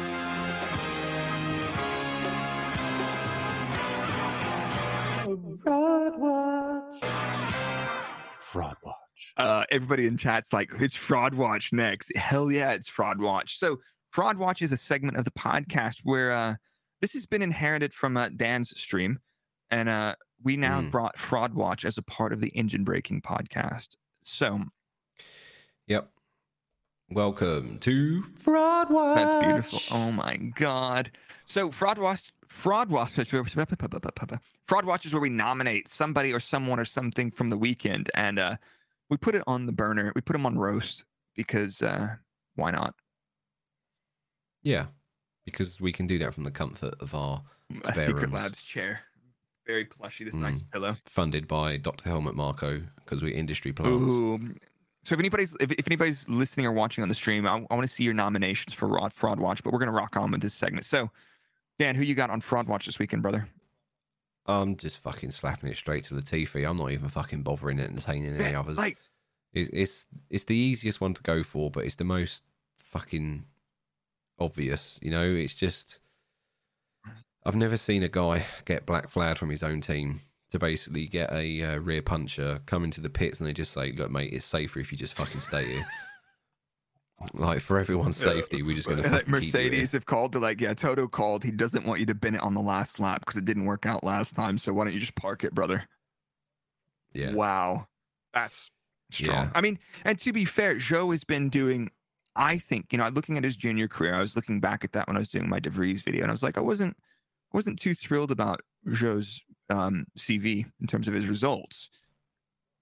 Fraud Watch. Uh, everybody in chat's like, it's Fraud Watch next. Hell yeah, it's Fraud Watch. So, Fraud Watch is a segment of the podcast where uh, this has been inherited from uh, Dan's stream. And uh, we now Mm. brought Fraud Watch as a part of the Engine Braking podcast. So, Yep. Welcome to Fraud Watch. that's beautiful. Oh my God. So, Fraud Watch. Fraud Watch, Fraud Watch is where we nominate somebody or someone or something from the weekend, and uh, we put it on the burner. We put them on roast because uh, why not? Yeah, because we can do that from the comfort of our A spare Secret rooms. Labs chair, very plushy. This Mm. nice pillow. Funded by Doctor Helmet Marco because we're industry plants. Ooh. So if anybody's if, if anybody's listening or watching on the stream, I, I want to see your nominations for Fraud Fraud Watch. But we're gonna rock on with this segment. So, Dan, who you got on Fraud Watch this weekend, brother? I'm just fucking slapping it straight to Latifi. I'm not even fucking bothering entertaining any Yeah, others. like- it's, it's it's the easiest one to go for, but it's the most fucking obvious. You know, it's just I've never seen a guy get black flagged from his own team to basically get a uh, rear puncher come into the pits and they just say, "Look, mate, it's safer if you just fucking stay here." Like for everyone's safety, we're just going to Like fucking keep you here. Mercedes have called. They're like, yeah, Toto called. He doesn't want you to bin it on the last lap because it didn't work out last time. So why don't you just park it, brother? Yeah. Wow, that's strong. Yeah. I mean, and to be fair, Joe has been doing. I think you know, looking at his junior career, I was looking back at that when I was doing my De Vries video, and I was like, I wasn't, wasn't too thrilled about Joe's um, C V in terms of his results.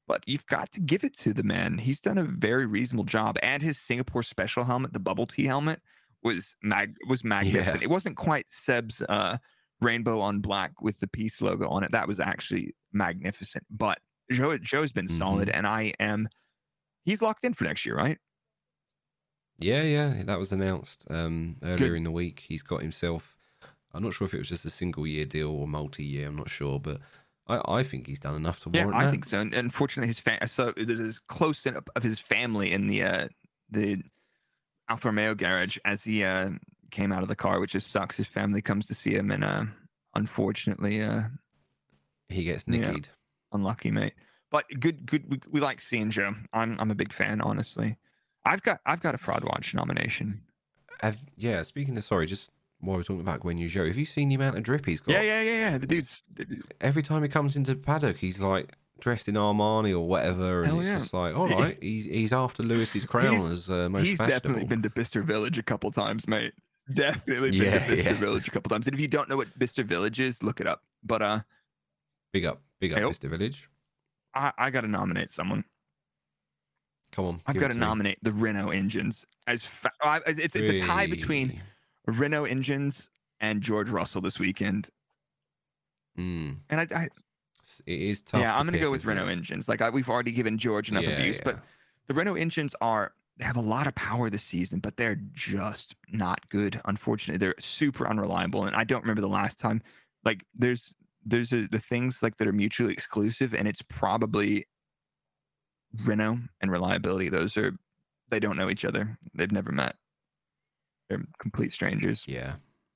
but you've got to give it to the man. He's done a very reasonable job, and his Singapore special helmet, the bubble tea helmet, was mag was magnificent. Yeah. It wasn't quite Seb's uh, rainbow on black with the peace logo on it. That was actually magnificent. But Joe Joe's been Mm-hmm. solid, and I am. He's locked in for next year, right? Yeah, yeah, that was announced um, earlier Good. in the week. He's got himself. I'm not sure if it was just a single year deal or multi year. I'm not sure, but I, I think he's done enough to Yeah, warrant I that. think so. And unfortunately, his fa- so there's this close in of his family in the uh, the Alfa Romeo garage as he uh, came out of the car, which just sucks. His family comes to see him, and uh, unfortunately, uh, He gets Yeah. nickied. unlucky, mate. But good, good. We, we like seeing Joe. I'm I'm a big fan, honestly. I've got I've got a Fraud Watch nomination. Have, yeah, speaking of, sorry, just while we're talking about Guan Yu Zhou, have you seen the amount of drip he's got? Yeah, yeah, yeah, yeah. The dude's the dude- Every time he comes into the paddock, he's like dressed in Armani or whatever, and Hell it's yeah. just like, all right, he's he's after Lewis's crown He's- as uh, most he's definitely fashionable. been to Bister Village a couple times, mate. Definitely been Yeah, to Bister yeah. Village a couple times. And if you don't know what Bister Village is, look it up. But uh, Big up, big up, Hey, oh. Mister Village. I, I got to nominate someone. Come on, I've give got it to me. nominate the Renault engines. As fa- I- it's it's a tie between Really? Renault engines and George Russell this weekend. Mm, And I, I it is tough. yeah, to I'm gonna pick, go with isn't Renault it? engines. Like I, we've already given George enough Yeah, abuse, yeah. but the Renault engines are they have a lot of power this season, but they're just not good. Unfortunately, they're super unreliable, and I don't remember the last time. Like there's there's a, the things like that are mutually exclusive, and it's probably Renault and reliability. Those are they don't know each other. They've never met. They're complete strangers. Yeah.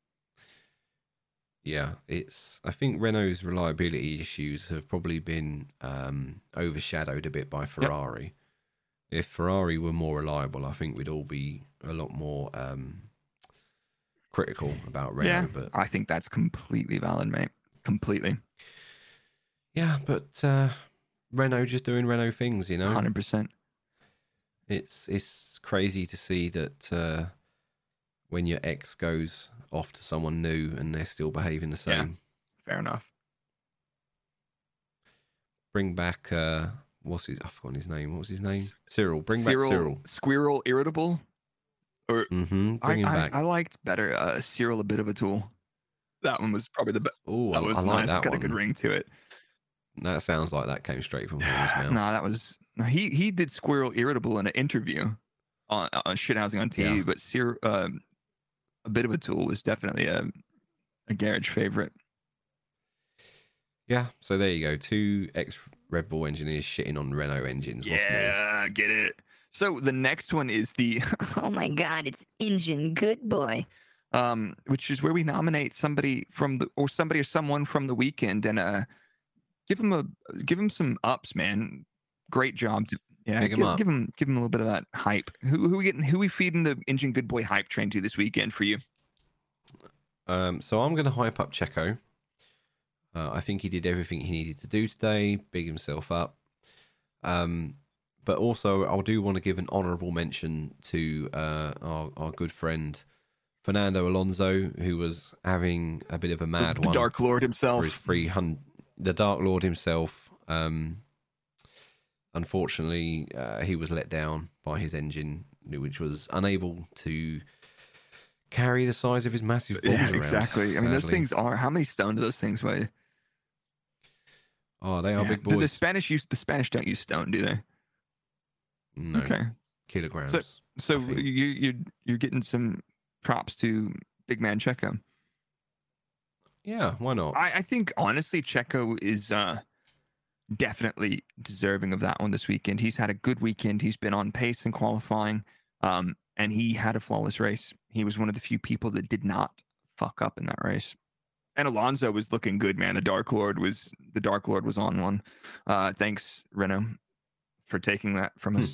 Yeah, it's. I think Renault's reliability issues have probably been um, overshadowed a bit by Ferrari. If Ferrari were more reliable, I think we'd all be a lot more um, critical about Renault. Yeah, But I think that's completely valid, mate. Completely, yeah, but uh, Renault just doing Renault things, you know. hundred percent. It's it's crazy to see that uh, when your ex goes off to someone new and they're still behaving the same. Yeah. Fair enough. Bring back uh, what's his? I've forgotten his name. What was his name? Cyril. Bring Cyril, back Cyril. Squirrel Irritable. Or Mm-hmm. I, Bring him I, back. I liked better uh, Cyril a bit of a tool. That one was probably the best. Oh, I, That was I nice. like It's that got one. a good ring to it. That sounds like that came straight from his mouth. No, that was no, he. He did Squirrel Irritable in an interview on on Shithousing on T V. Yeah. But Cyril, um, a bit of a tool was definitely a a garage favorite. Yeah. So there you go. Two ex Red Bull engineers shitting on Renault engines. What's new? Yeah, get it. So the next one is the Oh my god, it's Engine Good Boy. um, which is where we nominate somebody from the or somebody or someone from the weekend and uh, give them a give them some ups, man. Great job to yeah, Big 'em give, up. give them give them a little bit of that hype. Who who we getting who we feeding the Engine Good Boy hype train to this weekend for you? Um, so I'm going to hype up Checo. Uh, I think he did everything he needed to do today, big himself up. Um, but also, I do want to give an honourable mention to uh, our, our good friend Fernando Alonso, who was having a bit of a mad the one Dark Lord for his himself. three hundred. The Dark Lord himself. Um, unfortunately, uh, he was let down by his engine, which was unable to carry the size of his massive balls Yeah, around. exactly. I mean, those sadly. things are how many stone do those things weigh? Oh, they are Yeah, big the- The boys. Spanish use the Spanish don't use stone, do they? No, Okay. kilograms. So I think. you you you're getting some props to big man Checo. Yeah, why not? I, I think honestly Checo is uh, definitely deserving of that one this weekend. He's had a good weekend. He's been on pace in qualifying, um, and he had a flawless race. He was one of the few people that did not fuck up in that race. And Alonso was looking good, man. The Dark Lord was the Dark Lord was on one. Uh, thanks, Renault, for taking that from Hmm. us.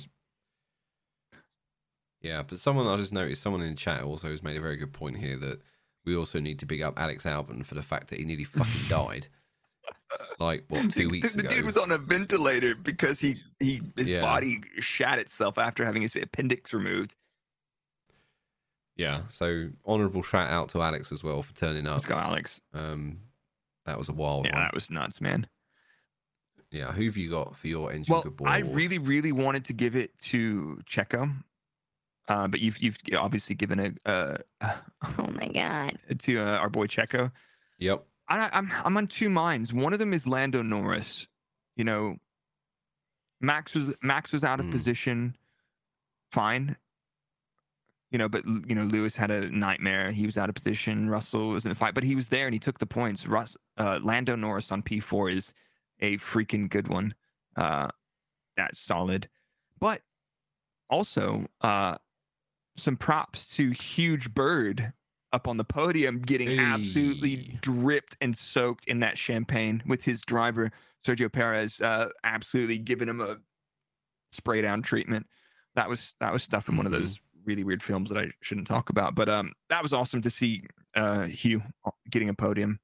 Yeah, but someone I just noticed, someone in the chat also has made a very good point here that we also need to big up Alex Albon for the fact that he nearly fucking died. Like what, two The- weeks the, ago? The dude was on a ventilator because he he his Yeah. body shat itself after having his appendix removed. Yeah, so honourable shout out to Alex as well for turning up. Let's go, Alex. Um, that was a wild Yeah, one. that was nuts, man. Yeah, who have you got for your engine Well, good boy I award? really, really wanted to give it to Checo, uh, but you've you've obviously given a uh, Oh my god. to uh, our boy Checo. Yep. I, I'm I'm on two minds. One of them is Lando Norris. You know, Max was Max was out of Mm. position, fine. You know, but you know Lewis had a nightmare. He was out of position. Russell was in a fight, but he was there and he took the points. Russ, uh, Lando Norris on P four is a freaking good one. Uh, that's solid. But also, uh, some props to Huge Bird up on the podium, getting Hey. absolutely dripped and soaked in that champagne with his driver Sergio Perez, uh, absolutely giving him a spray down treatment. That was that was stuff in one of Mhm. those really weird films that I shouldn't talk about. But um, that was awesome to see uh, Hugh getting a podium,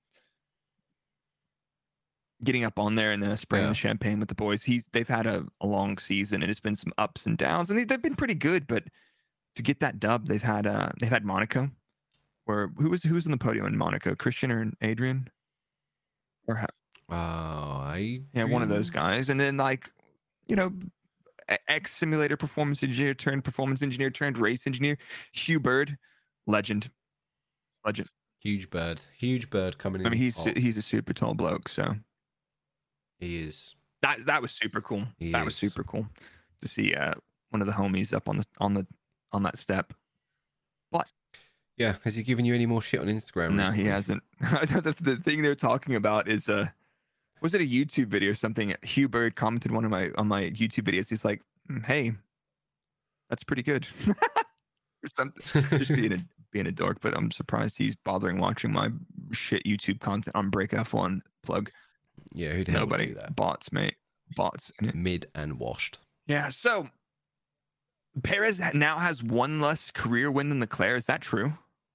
getting up on there and uh, spraying Yeah. the champagne with the boys. He's they've had a, a long season and it's been some ups and downs, and they, they've been pretty good. But to get that dub, they've had uh, they've had Monaco, or who was who was on the podium in Monaco? Christian or Adrian? Or ha- Uh, yeah, one of those Adrian? guys. And then like, you know, ex simulator performance engineer turned performance engineer turned race engineer, Hugh Bird, legend, legend. Huge Bird. Huge Bird coming in. I mean, he's hot. he's a super tall bloke, so He is. that that was super cool. He that was is. super cool to see uh, one of the homies up on the on the on that step. But Yeah. Has he given you any more shit on Instagram? no, recently? he hasn't. the, the thing they're talking about is uh, was it a YouTube video or something? Hugh Bird commented one of my on my YouTube videos. He's like, "Mm, "Hey, that's pretty good," or something. Just being a being a dork. But I'm surprised he's bothering watching my shit YouTube content on Break F one. Plug. Yeah. Who the hell would Nobody. do that? Bots, mate. Bots. Mid and washed. Yeah. So Perez now has one less career win than Leclerc. Is that true?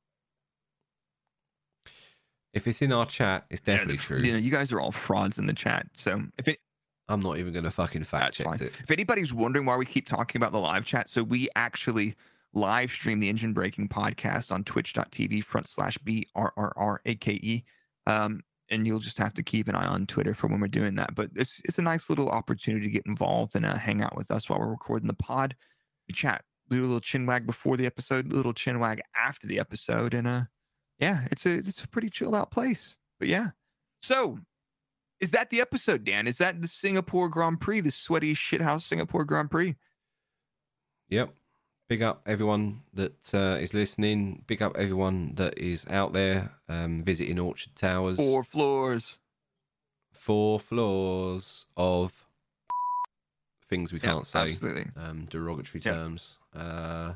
If it's in our chat, it's definitely Yeah, true. You know, you guys are all frauds in the chat. So if it, I'm not even going to fucking fact that's check fine. it. If anybody's wondering why we keep talking about the live chat, so we actually live stream the Engine Breaking podcast on twitch.tv front slash B R R R A K E. Um, and you'll just have to keep an eye on Twitter for when we're doing that. But it's it's a nice little opportunity to get involved and uh, hang out with us while we're recording the pod. We chat, do a little chin wag before the episode, a little chin wag after the episode, and uh, yeah, it's a it's a pretty chilled out place. But yeah, so is that the episode, Dan? Is that the Singapore Grand Prix, the sweaty shithouse Singapore Grand Prix? Yep. Big up everyone that uh, is listening. Big up everyone that is out there um, visiting Orchard Towers. Four floors. Four floors of things we Yeah, can't say. absolutely. Um, derogatory Yeah. terms. Uh,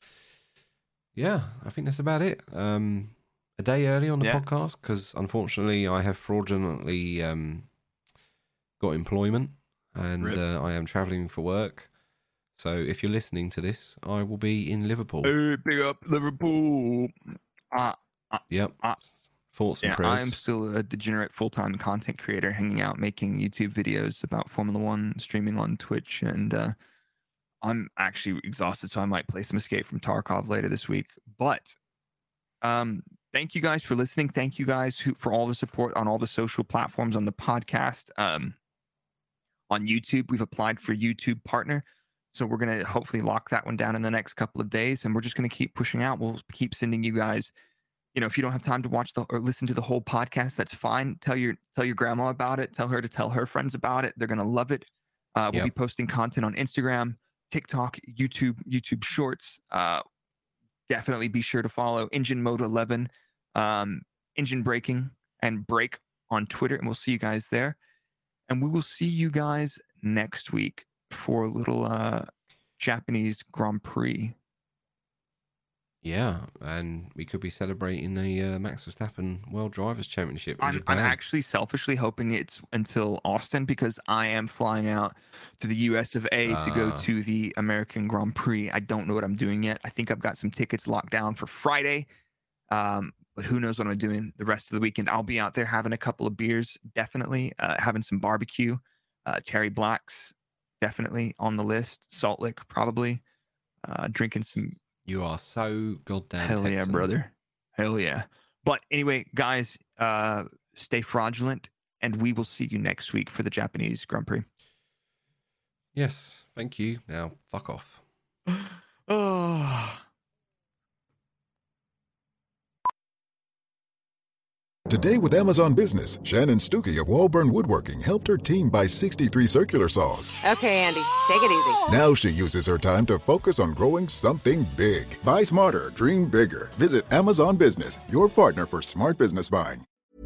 yeah, I think that's about it. Um, a day early on the Yeah. podcast because unfortunately I have fraudulently um, got employment and Rip. uh, I am travelling for work. So if you're listening to this, I will be in Liverpool. Hey, big up Liverpool. Uh, Yep. uh, Thoughts and yeah, prayers. I am still a degenerate full-time content creator, hanging out, making YouTube videos about Formula One, streaming on Twitch, and uh, I'm actually exhausted, so I might play some Escape from Tarkov later this week. But um, thank you guys for listening. Thank you guys who, for all the support on all the social platforms, on the podcast, um, on YouTube. We've applied for YouTube Partner. So we're going to hopefully lock that one down in the next couple of days, and we're just going to keep pushing out. We'll keep sending you guys, you know, if you don't have time to watch the or listen to the whole podcast, that's fine. Tell your tell your grandma about it. Tell her to tell her friends about it. They're going to love it. Uh, we'll Yep. be posting content on Instagram, TikTok, YouTube, YouTube Shorts. Uh, definitely be sure to follow Engine Mode eleven, um, Engine Breaking, and Break on Twitter, and we'll see you guys there. And we will see you guys next week for a little uh, Japanese Grand Prix. Yeah, and we could be celebrating the uh, Max Verstappen World Drivers' Championship in I'm, Japan. I'm actually selfishly hoping it's until Austin because I am flying out to the U S of A to go Ah. to the American Grand Prix. I don't know what I'm doing yet. I think I've got some tickets locked down for Friday, um, but who knows what I'm doing the rest of the weekend. I'll be out there having a couple of beers, definitely, uh, having some barbecue. Uh, Terry Black's definitely on the list. Salt Lick, probably. Uh, drinking some You are so goddamn Hell yeah, Texan. brother. Hell yeah. But anyway, guys, uh, stay fraudulent. and we will see you next week for the Japanese Grand Prix. Yes, thank you. Now, fuck off. Oh. Today with Amazon Business, Shannon Stuckey of Walburn Woodworking helped her team buy sixty-three circular saws. Okay, Andy, take it easy. Now she uses her time to focus on growing something big. Buy smarter, dream bigger. Visit Amazon Business, your partner for smart business buying.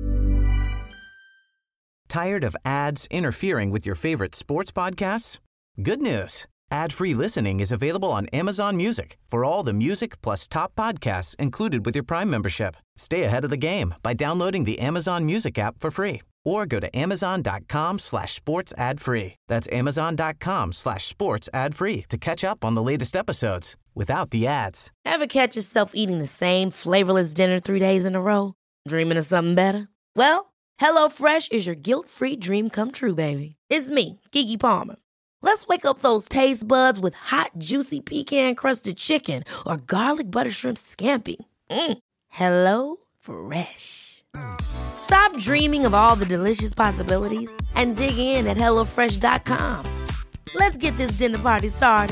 Tired of ads interfering with your favorite sports podcasts? Good news. Ad-free listening is available on Amazon Music for all the music plus top podcasts included with your Prime membership. Stay ahead of the game by downloading the Amazon Music app for free or go to amazon.com slash sports ad free. That's amazon.com slash sports ad free to catch up on the latest episodes without the ads. Ever catch yourself eating the same flavorless dinner three days in a row? Dreaming of something better? Well, HelloFresh is your guilt-free dream come true, baby. It's me, Keke Palmer. Let's wake up those taste buds with hot, juicy pecan-crusted chicken or garlic butter shrimp scampi. Mm. Hello Fresh. Stop dreaming of all the delicious possibilities and dig in at hello fresh dot com. Let's get this dinner party started.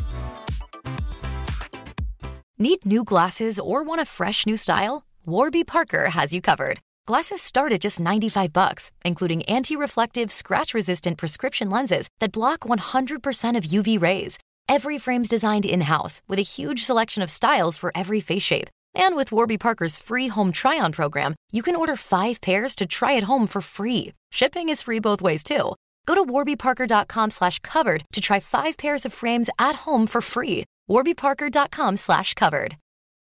Need new glasses or want a fresh new style? Warby Parker has you covered. Glasses start at just ninety-five bucks, including anti-reflective, scratch-resistant prescription lenses that block one hundred percent of U V rays. Every frame's designed in-house with a huge selection of styles for every face shape. And with Warby Parker's free home try-on program, you can order five pairs to try at home for free. Shipping is free both ways, too. Go to warbyparker.com slash covered to try five pairs of frames at home for free. warbyparker.com slash covered.